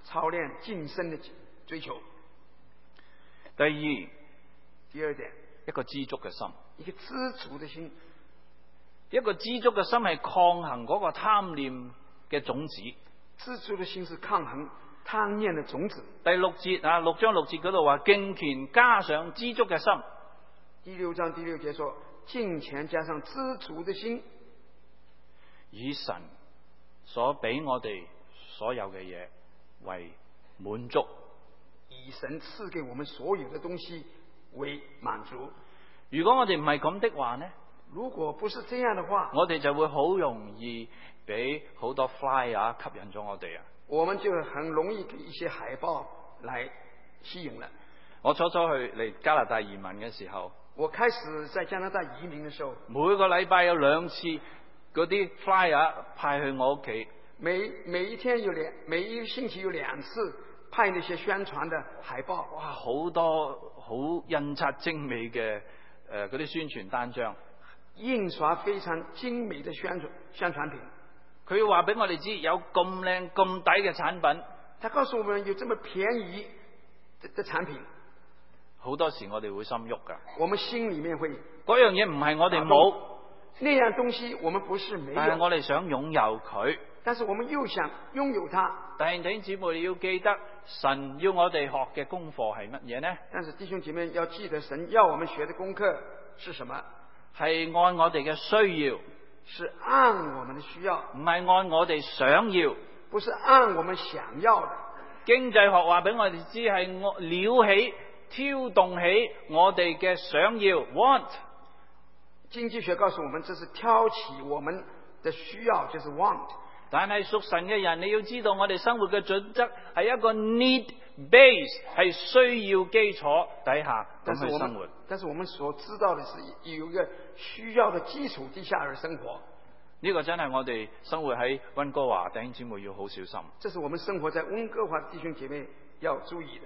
操練晉升的追求。 第二點， 一個知足嘅心。 一個知足的心。 一個知足嘅心係抗衡嗰個貪念嘅種子。 知足的心是抗衡貪念的種子。 第6節6章6節嗰度話敬虔加上知足嘅心。 第6章第6節說敬虔加上知足的心， 以神所俾我哋所有嘅嘢為滿足。 以神賜給我們所有的東西為滿足。 如果我哋唔係咁的話呢？ 如果不是這樣的話， 我哋就會好容易俾好多 flyer 吸引咗我哋啊！ 我們就很容易給一些海報來吸引了。 我初初去嚟加拿大移民嘅時候， 我開始在加拿大移民嘅時候， 每個禮拜有2次嗰啲 flyer 派去我屋企。 每一天每一個星期有2次派那些宣傳的海報。 哇，好多好印刷精美嘅嗰啲宣傳單張， 印刷非常精美的宣傳品。 佢要話俾我哋知有咁靚咁抵嘅產品。 他告訴我們有這麼便宜的產品。 好多時我哋會心喐噶， 我們心裏面會嗰樣嘢唔係我哋冇， 那樣東西我們不是沒有， 但係我哋想擁有佢。 但是我們又想擁有它。 弟兄姊妹，你要記得神要我哋學嘅功課係乜嘢呢？ 但是弟兄姐妹要記得神要我們學的功課是什麼？ 係按我哋嘅需要， 是按我們的需要， 唔係按我哋想要， 不是按我們想要的。 經濟學話俾我哋知係撩起挑動起我哋嘅想要 want。 經濟學告訴我們這是挑起我們的需要，就是 want。 但係屬神嘅人，你要知道我哋生活嘅準則係一個 need base， 係需要基礎底下咁去生活。 但是我們所知道的是有一個需要的基礎底下而生活。 呢個真係我哋生活喺溫哥華弟兄姊妹要好小心。 這是我們生活在溫哥華的弟兄姐妹要注意的。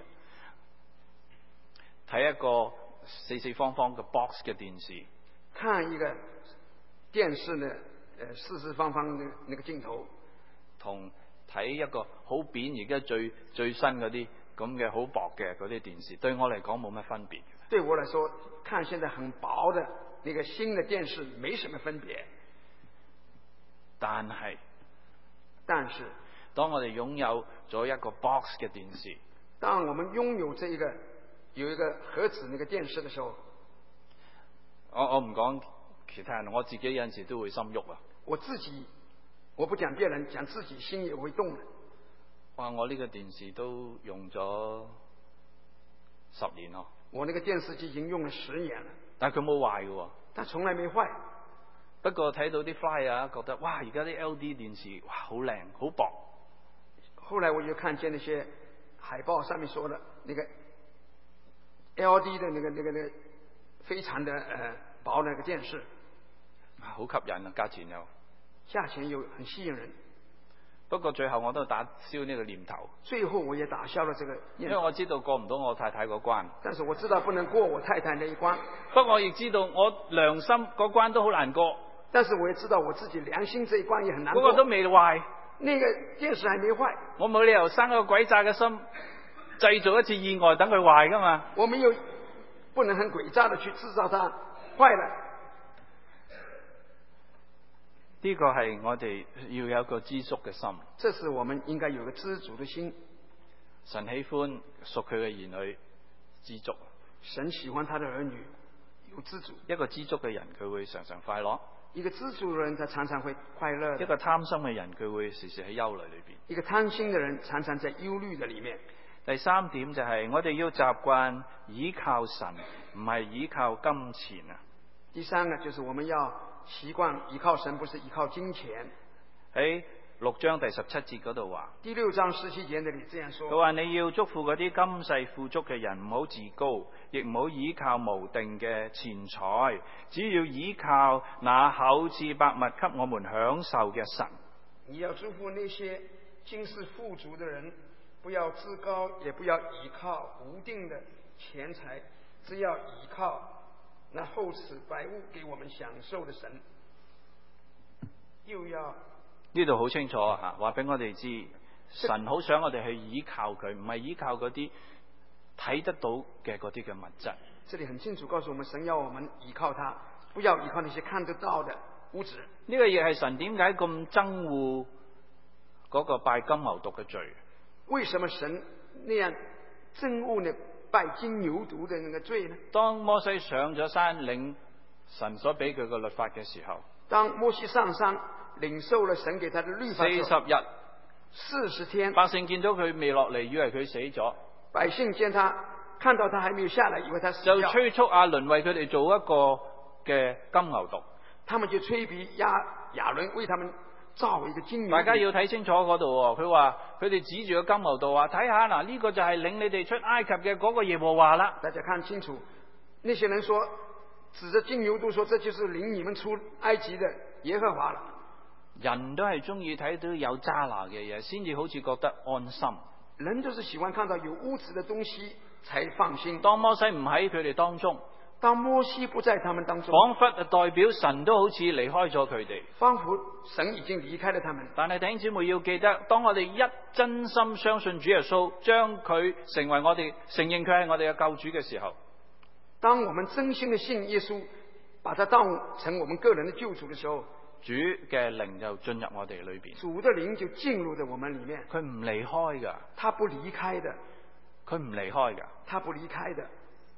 睇一個四四方方嘅 box 嘅電視， 看一個電視呢，四四方方的那個鏡頭， 同睇一個好扁而家最新嗰啲咁嘅好薄嘅嗰啲電視，對我嚟講冇乜分別。 對我來說，看現在很薄的那個新的電視沒什麼分別。 但係當我哋擁有咗一個 box 嘅電視， 當我們擁有這一個有一個盒子那個電視的時候， 我唔講其他人，我自己有陣時都會心喐啊。 我不講別人，講自己心也會動的。 哇！我呢個電視都用咗10年咯。 我那個電視機已經用了10年了， 但係佢冇壞嘅， 但從來沒壞。 不過睇到啲 flyer 覺得哇，而家啲 LD 電視哇好靚好薄。 後來我就看見那些海報上面說的那個 LD 的那個非常的薄的那個電視， 好吸引啊，價錢又很吸引人。 不過最後我都打消呢個念頭。 最後我也打消了這個念頭， 因為我知道過唔到我太太嗰關。 但是我知道不能過我太太那一關。 不過我亦知道我良心嗰關都好難過。 但是我也知道我自己良心這一關也很難過。 嗰個都未壞， 那個電視還沒壞。我冇理由生個鬼詐嘅心，製造一次意外等佢壞噶嘛。 我們又不能很詭詐的去製造它壞了。 呢個係我哋要有一個知足嘅心。 這是我們應該有個知足的心。 神喜歡屬佢嘅兒女知足。 神喜歡他的兒女有知足。 一個知足嘅人，佢會常常快樂。 一個知足的人，他常常會快樂。 一個貪心嘅人，佢會時時喺憂慮裏邊。 一個貪心的人，常常在憂慮的裏面。 第3點就係我哋要習慣依靠神，唔係依靠金錢啊。 第3個就是我們要習慣依靠神，不是依靠金錢。 喺6章第17節嗰度話， 第6章17節那裏這樣說， 佢話你要囑咐嗰啲今世富足嘅人，唔好自高，亦唔好依靠無定嘅錢財，只要依靠那厚賜百物給我們享受嘅神。 你要囑咐那些今世富足的人，不要自高，也不要依靠無定的錢財，只要依靠那厚賜百物給我們享受的神。又要呢度好清楚啊，話俾我哋知， 神好想我哋去依靠佢，唔係依靠嗰啲睇得到嘅嗰啲嘅物質。 這裡很清楚告訴我們，神要我們依靠他，不要依靠那些看得到的物質。 呢個亦係神點解咁憎惡嗰個拜金牛犢嘅罪？ 為什麼神那樣憎惡呢拜金牛犢的那個罪呢？ 當摩西上咗山領神所俾佢嘅律法嘅時候， 當摩西上山領受了神給他的律法 40日 40天， 百姓見到佢未落嚟，以為佢死咗， 百姓見他看到他還沒有下來，以為他死掉， 就催促亞倫為佢哋做一個嘅金牛犢。 他們就催逼亞倫為他們造一個金牛犢。 大家要睇清楚嗰度喎，佢話佢哋指住個金牛犢話：睇下嗱，呢個就係領你哋出埃及嘅嗰個耶和華啦。 大家看清楚，那些人說指着金牛犢說，這就是領你們出埃及的耶和華了。 人都係中意睇到有渣拿嘅嘢，先至好似覺得安心。 人都是喜歡看到有污漬的東西才放心。 當摩西唔喺佢哋當中， 當摩西不在他們當中， 彷彿代表神都好似離開咗佢哋， 仿佛神已經離開了他們。 但係弟兄姊妹要記得，當我哋一真心相信主耶穌，將佢成為我哋承認佢係我哋嘅救主嘅時候， 當我們真心的信耶穌，把他當成我們個人的救主的時候， 主嘅靈就進入我哋裏邊， 主的靈就進入到我們裏面。 佢唔離開噶， 他不離開的， 佢唔離開噶， 他不離開的。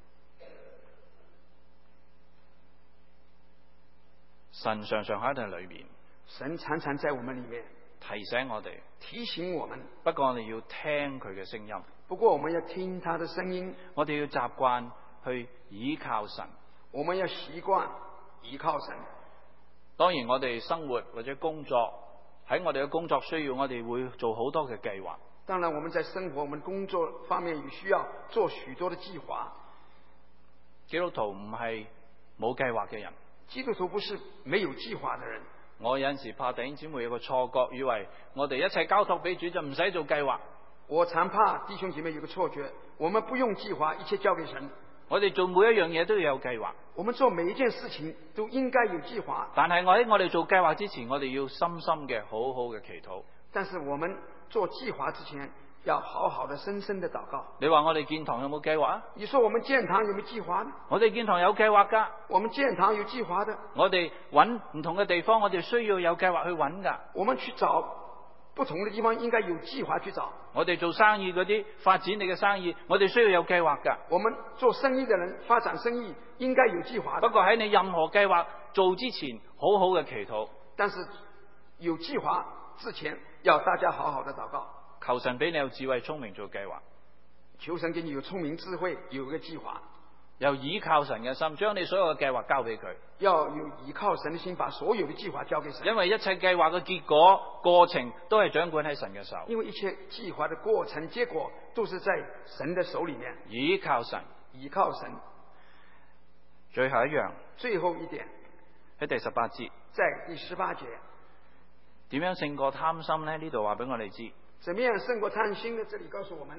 神常常喺度裏邊， 神常常在我們裏面提醒我哋， 提醒我們。 不過我哋要聽佢嘅聲音， 不過我們要聽他的聲音， 我哋要習慣去倚靠神， 我們要習慣倚靠神。 當然我哋生活或者工作，喺我哋嘅工作需要，我哋會做好多嘅計劃。 當然我們在生活我們工作方面也需要做許多的計劃。 基督徒唔係冇計劃嘅人， 基督徒不是沒有計劃的人。 我有陣時怕弟兄姊妹有個錯覺，以為我哋一切交託俾主就唔使做計劃。 我常怕弟兄姐妹有個錯覺，我們不用計劃，一切交給神。 我哋做每一樣嘢都要有計劃， 我們做每一件事情都應該有計劃。 但係我喺我哋做計劃之前，我哋要深深嘅好好嘅祈禱。 但是我們做計劃之前，要好好的深深的禱告。 你話我哋建堂有冇計劃啊？ 你說我們建堂有沒有計劃呢？ 我哋建堂有計劃噶。 我們建堂有計劃的。 我哋揾唔同嘅地方，我哋需要有計劃去揾噶。 我們去找不同的地方，應該有計劃去找。 我哋做生意嗰啲發展你嘅生意，我哋需要有計劃噶。 我們做生意的人發展生意應該有計劃的。 不過喺你任何計劃做之前，好好嘅祈禱。 但是有計劃之前，要大家好好的禱告， 求神俾你有智慧聰明做計劃， 求神給你有聰明智慧，有一個計劃。 又倚靠神嘅心，將你所有嘅計劃交俾佢。 要有倚靠神的心，把所有的計劃交給神。 因為一切計劃嘅結果過程都係掌管喺神嘅手。 因為一切計劃的過程結果都是在神的手裏面。 倚靠神， 倚靠神。 最後一樣， 最後一點喺第18節， 在第18節， 點樣勝過貪心呢？呢度話俾我哋知。 怎麼樣勝過貪心呢？這裏告訴我們。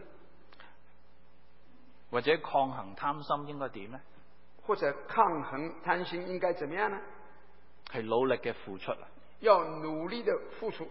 或者抗衡貪心應該點呢？ 或者抗衡貪心應該怎麼樣呢？ 係努力嘅付出啊！ 要努力的付出。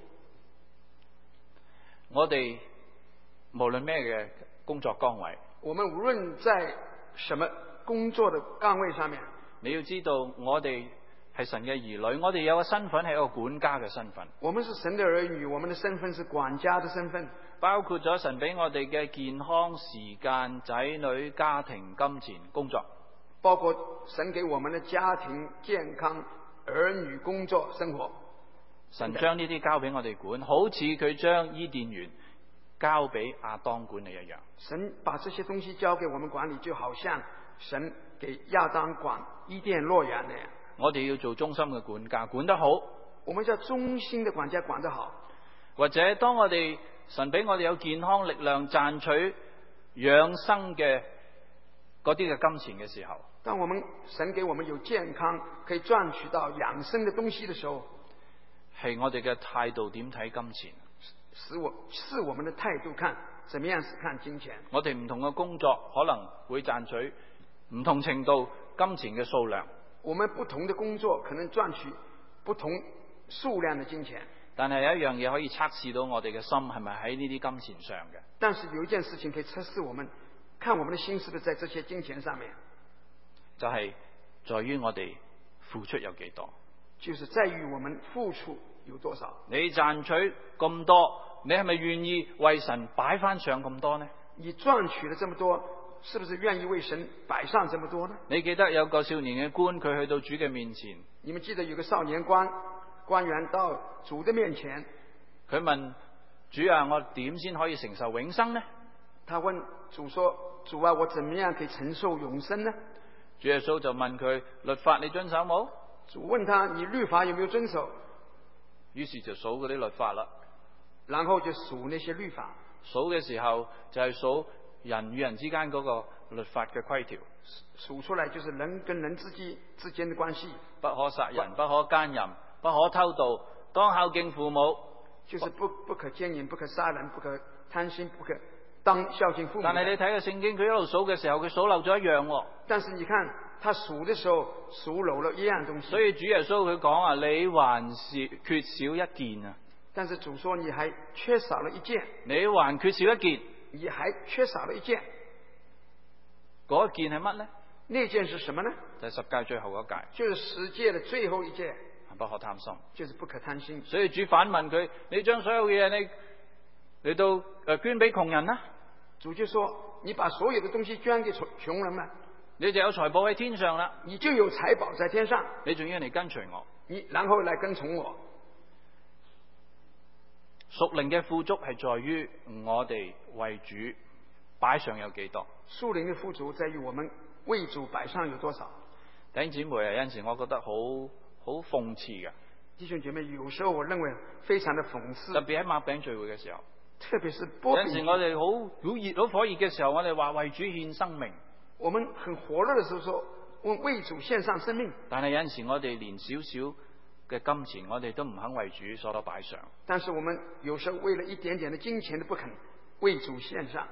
我哋無論咩嘅工作崗位， 我們無論在什麼工作的崗位上面， 你要知道我哋係神嘅兒女，我哋有個身份係一個管家嘅身份。 我們是神的兒女，我們的身份是管家的身份。 包括咗神俾我哋嘅健康、時間、仔女、家庭、金錢、工作， 包括神給我們的家庭、健康、兒女、工作、生活。 神將呢啲交俾我哋管，好似佢將伊甸園交俾亞當管理一樣。 神把這些東西交給我們管理，就好像神給亞當管伊甸樂園那樣。 我哋要做忠心嘅管家，管得好。 我們叫忠心的管家，管得好。 或者當我哋神俾我哋有健康力量賺取養生嘅嗰啲嘅金錢嘅時候， 當我們神給我們有健康可以賺取到養生的東西的時候， 係我哋嘅態度點睇金錢？ 是我們的態度看，怎麼樣是看金錢？ 我哋唔同嘅工作可能會賺取唔同程度金錢嘅數量。 我們不同的工作可能賺取不同數量的金錢。 但係有一樣嘢可以測試到我哋嘅心係咪喺呢啲金錢上嘅， 但是有一件事情可以測試我們，看我們的心是不是在這些金錢上面， 就係在於我哋付出有幾多。 就是在於我們付出有多少。 你賺取咁多，你係咪願意為神擺翻上咁多呢？ 你賺取了這麼多，是不是願意為神擺上這麼多呢？ 你記得有個少年嘅官，佢去到主嘅面前， 你們記得有個少年官員到主的面前， 佢問主啊，我點先可以承受永生呢？ 他問主說：主啊，我怎麼樣可以承受永生呢？ 主耶穌就問佢：律法你遵守冇？ 主問他：你律法有沒有遵守？ 於是就數嗰啲律法啦。 然後就數那些律法。 數嘅時候就係數人與人之間嗰個律法嘅規條。 數出來就是人跟人之間的關係。 不可殺人，不可奸淫，不可偷盜，當孝敬父母。 就是不可奸淫，不可殺人，不可貪心，不可當孝敬父母。 但係你睇個聖經，佢一路數嘅時候，佢數漏咗一樣喎。 但是你看他數的時候數漏了一樣東西。 所以主耶穌佢講啊，你還是缺少一件啊。 但是主說你還缺少了一件。 你還缺少一件。 你還缺少了一件。 嗰一件係乜呢？ 那件是什麼呢？ 就係十誡最後嗰誡。 就是十誡的最後一誡。 不可貪心。 就是不可貪心。 所以主反問佢：你將所有嘅嘢你到捐俾窮人啦？ 主就說：你把所有的東西捐給窮人嘛， 你就有財寶喺天上啦。 你就有財寶在天上。 你仲要嚟跟隨我。 你然後來跟從我。 屬靈嘅富足係在於我哋為主擺上有幾多。 屬靈嘅富足在於我們為主擺上有多少。 弟兄姊妹啊，有陣時我覺得好諷刺嘅。 弟兄姐妹，有時候我認為非常的諷刺。 特別喺擘餅聚會嘅時候。 特別是波餅。 有陣時我哋好熱好火熱嘅時候，我哋話為主獻生命。 我們很火熱嘅時候說，我為主獻上生命。 但係有陣時我哋連少少嘅金錢，我哋都唔肯為主所擺上。 但是我們有時候為了一點點的金錢都不肯為主獻上。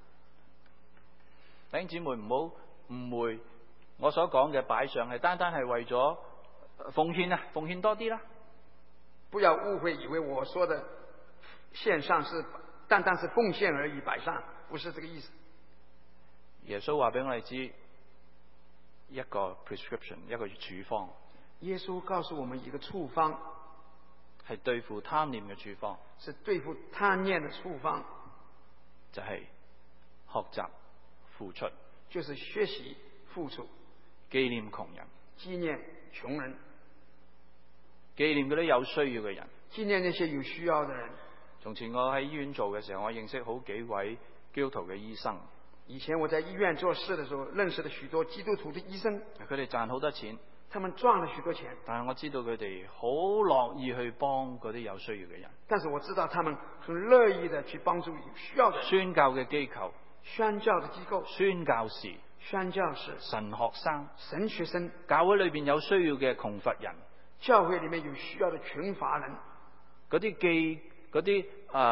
弟兄姊妹唔好誤會，我所講嘅擺上係單單係為咗奉獻啊，奉獻多啲啦。 不要誤會，以為我說的獻上是單單是奉獻而已，擺上不是這個意思。 耶穌話俾我哋知一個 prescription， 一個處方。 耶穌告訴我們一個處方， 係對付貪念嘅處方。 是對付貪念的處方， 就係學習付出， 就是學習付出， 紀念窮人， 紀念窮人， 紀念嗰啲有需要嘅人， 紀念那些有需要的人。 從前我喺醫院做嘅時候，我認識好幾位基督徒嘅醫生。 以前我在醫院做事的時候，認識了許多基督徒的醫生， 佢哋賺好多錢， 他們賺了許多錢。 但係我知道佢哋好樂意去幫嗰啲有需要嘅人。 但是我知道他們很樂意的去幫助有需要的人。 宣教嘅機構， 宣教的機構， 宣教士， 宣教士， 神學生， 神學生， 教會裏邊有需要嘅窮乏人， 教會裏面有需要的窮乏人， 嗰啲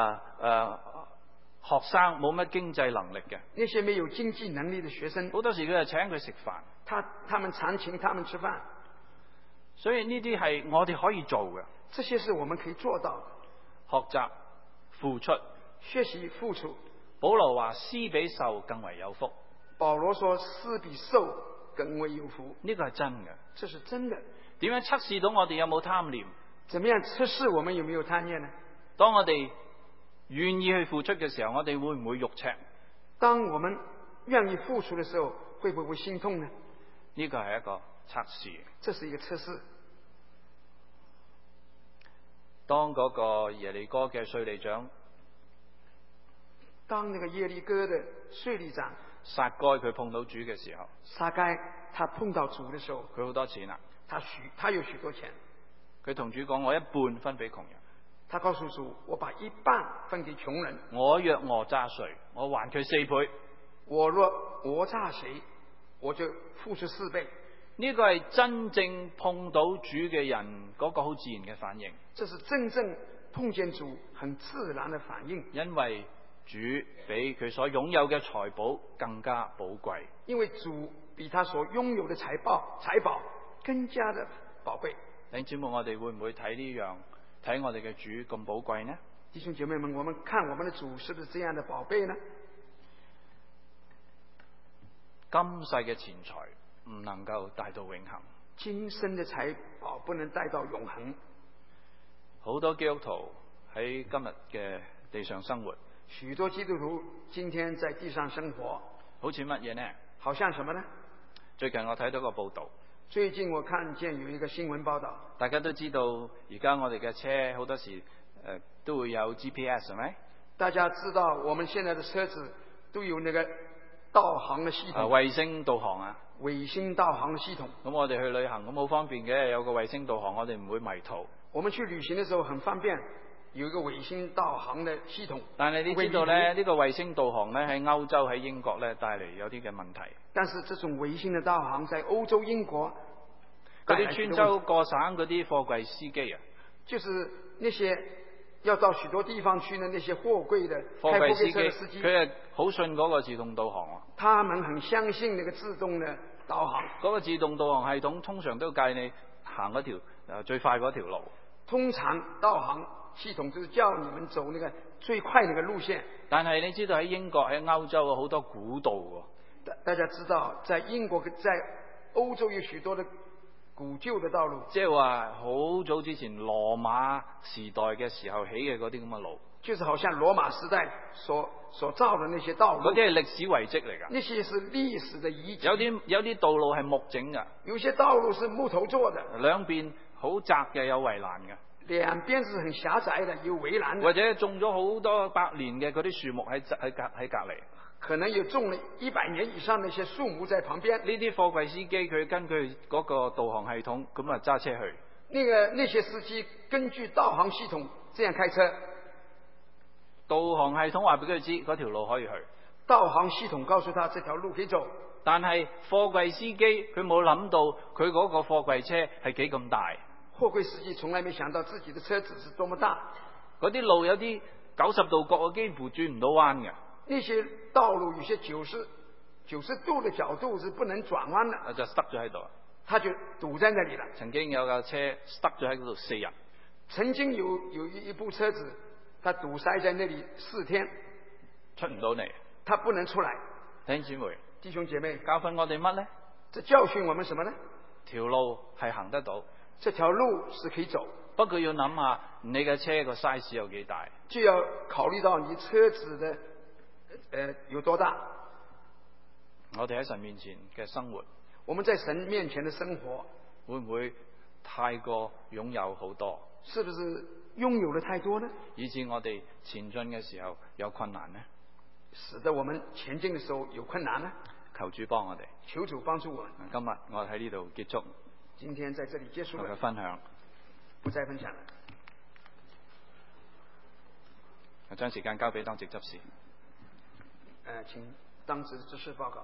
學生冇乜經濟能力嘅， 那些沒有經濟能力的學生， 好多時佢就請佢食飯， 他們常請他們吃飯。 所以呢啲係我哋可以做嘅， 這些是我們可以做到的。 學習付出， 學習付出。 保羅話施比受更為有福。 保羅說施比受更為有福， 呢個係真嘅， 這是真的。 點樣測試到我哋有冇貪念？ 怎麼樣測試我們有沒有貪念呢？ 當我哋願意去付出嘅時候，我哋會唔會肉赤？ 當我們願意付出的時候，會不會心痛呢？ 呢個係一個測試。 這是一個測試。 當嗰個耶利哥嘅稅吏長， 當那個耶利哥的稅吏長撒該佢碰到主嘅時候， 撒該他碰到主的時候， 佢好多錢啦， 他有許多錢， 佢同主講：我一半分俾窮人。 他告訴主：我把一半分給窮人。 我若訛詐誰，我還佢4倍。 我若訛詐誰，我就付出4倍。 呢個係真正碰到主嘅人嗰個好自然嘅反應。 這是真正碰見主很自然的反應。 因為主比佢所擁有嘅財寶更加寶貴。 因為主比他所擁有的財寶更加的寶貴。 弟兄姊妹，我哋會唔會睇呢樣睇我哋嘅主咁寶貴呢？ 弟兄姐妹们，我们看我们的主是不是这样的宝贝呢？ 今世嘅錢財唔能夠帶到永恆， 今生的財寶不能帶到永恆。 好多基督徒喺今日嘅地上生活， 許多基督徒今天在地上生活， 好似乜嘢呢？ 好像什麼呢？ 最近我睇到個報道， 最近我看見有一個新聞報道， 大家都知道而家我哋嘅車好多時都會有 GPS 係咪？ 大家知道我們現在的車子都有那個導航的系統， 衛星導航啊， 衛星導航的系統。 咁我哋去旅行咁好方便嘅，有個衛星導航，我哋唔會迷途。 我們去旅行的時候很方便，有一個衛星導航的系統。 但係你知道咧，呢個衛星導航咧喺歐洲喺英國咧帶嚟有啲嘅問題。 但是這種衛星的導航在歐洲、英國， 嗰啲穿州過省嗰啲貨櫃司機啊， 就是那些要到許多地方去的那些貨櫃的開貨櫃車的司機， 佢係好信嗰個自動導航啊。 他們很相信那個自動的導航。 嗰個自動導航系統通常都教你行嗰條最快嗰條路。 通常導航系統就是叫你們走那個最快那個路線。 但係你知道喺英國喺歐洲好多古道喎。 大家知道，在英國在歐洲有許多的古舊的道路。 即係話好早之前羅馬時代嘅時候起嘅嗰啲咁嘅路。 就是好像羅馬時代所造的那些道路。 嗰啲係歷史遺跡嚟㗎。 那些是歷史的遺跡。 有啲道路係木整㗎。 有些道路是木頭做的。 兩邊好窄嘅，有圍欄嘅。 兩邊是很狹窄的，有圍欄的。 或者種咗好多百年嘅嗰啲樹木喺隔離。 可能有種了100年以上的一些樹木在旁邊。 呢啲貨櫃司機佢根據嗰個導航系統咁啊揸車去。 那些司機根據導航系統這樣開車。 導航系統話俾佢知嗰條路可以去。 導航系統告訴他這條路可以走。 但係貨櫃司機佢冇諗到佢嗰個貨櫃車係幾咁大。 貨櫃司機從來沒想到自己的車子是多麼大。 嗰啲路有啲90度角，幾乎轉唔到彎嘅。 那些道路有些90度的角度是不能轉彎的。 就塞咗喺度。 他就堵在那裡了。 曾經有架車塞咗喺嗰度4日。 曾經有一部車子，他堵塞在那裡4天， 出唔到嚟。 他不能出來。 弟兄姊妹， 弟兄姐妹， 教訓我哋乜呢？ 這教訓我們什麼呢？ 條路係行得到。 這條路是可以走， 不過要諗下你嘅車個 size 有幾大， 就要考慮到你車子的有多大。 我哋喺神面前嘅生活， 我們在神面前的生活會唔會太過擁有好多？ 是不是擁有的太多呢？ 以致我哋前進嘅時候有困難呢？ 使得我們前進的時候有困難呢？ 求主幫我哋， 求主幫助我們。 今日我喺呢度結束。 今天在這裡結束了。 我嘅分享， 不再分享了。 我將時間交俾當值執事。 請當值執事報告。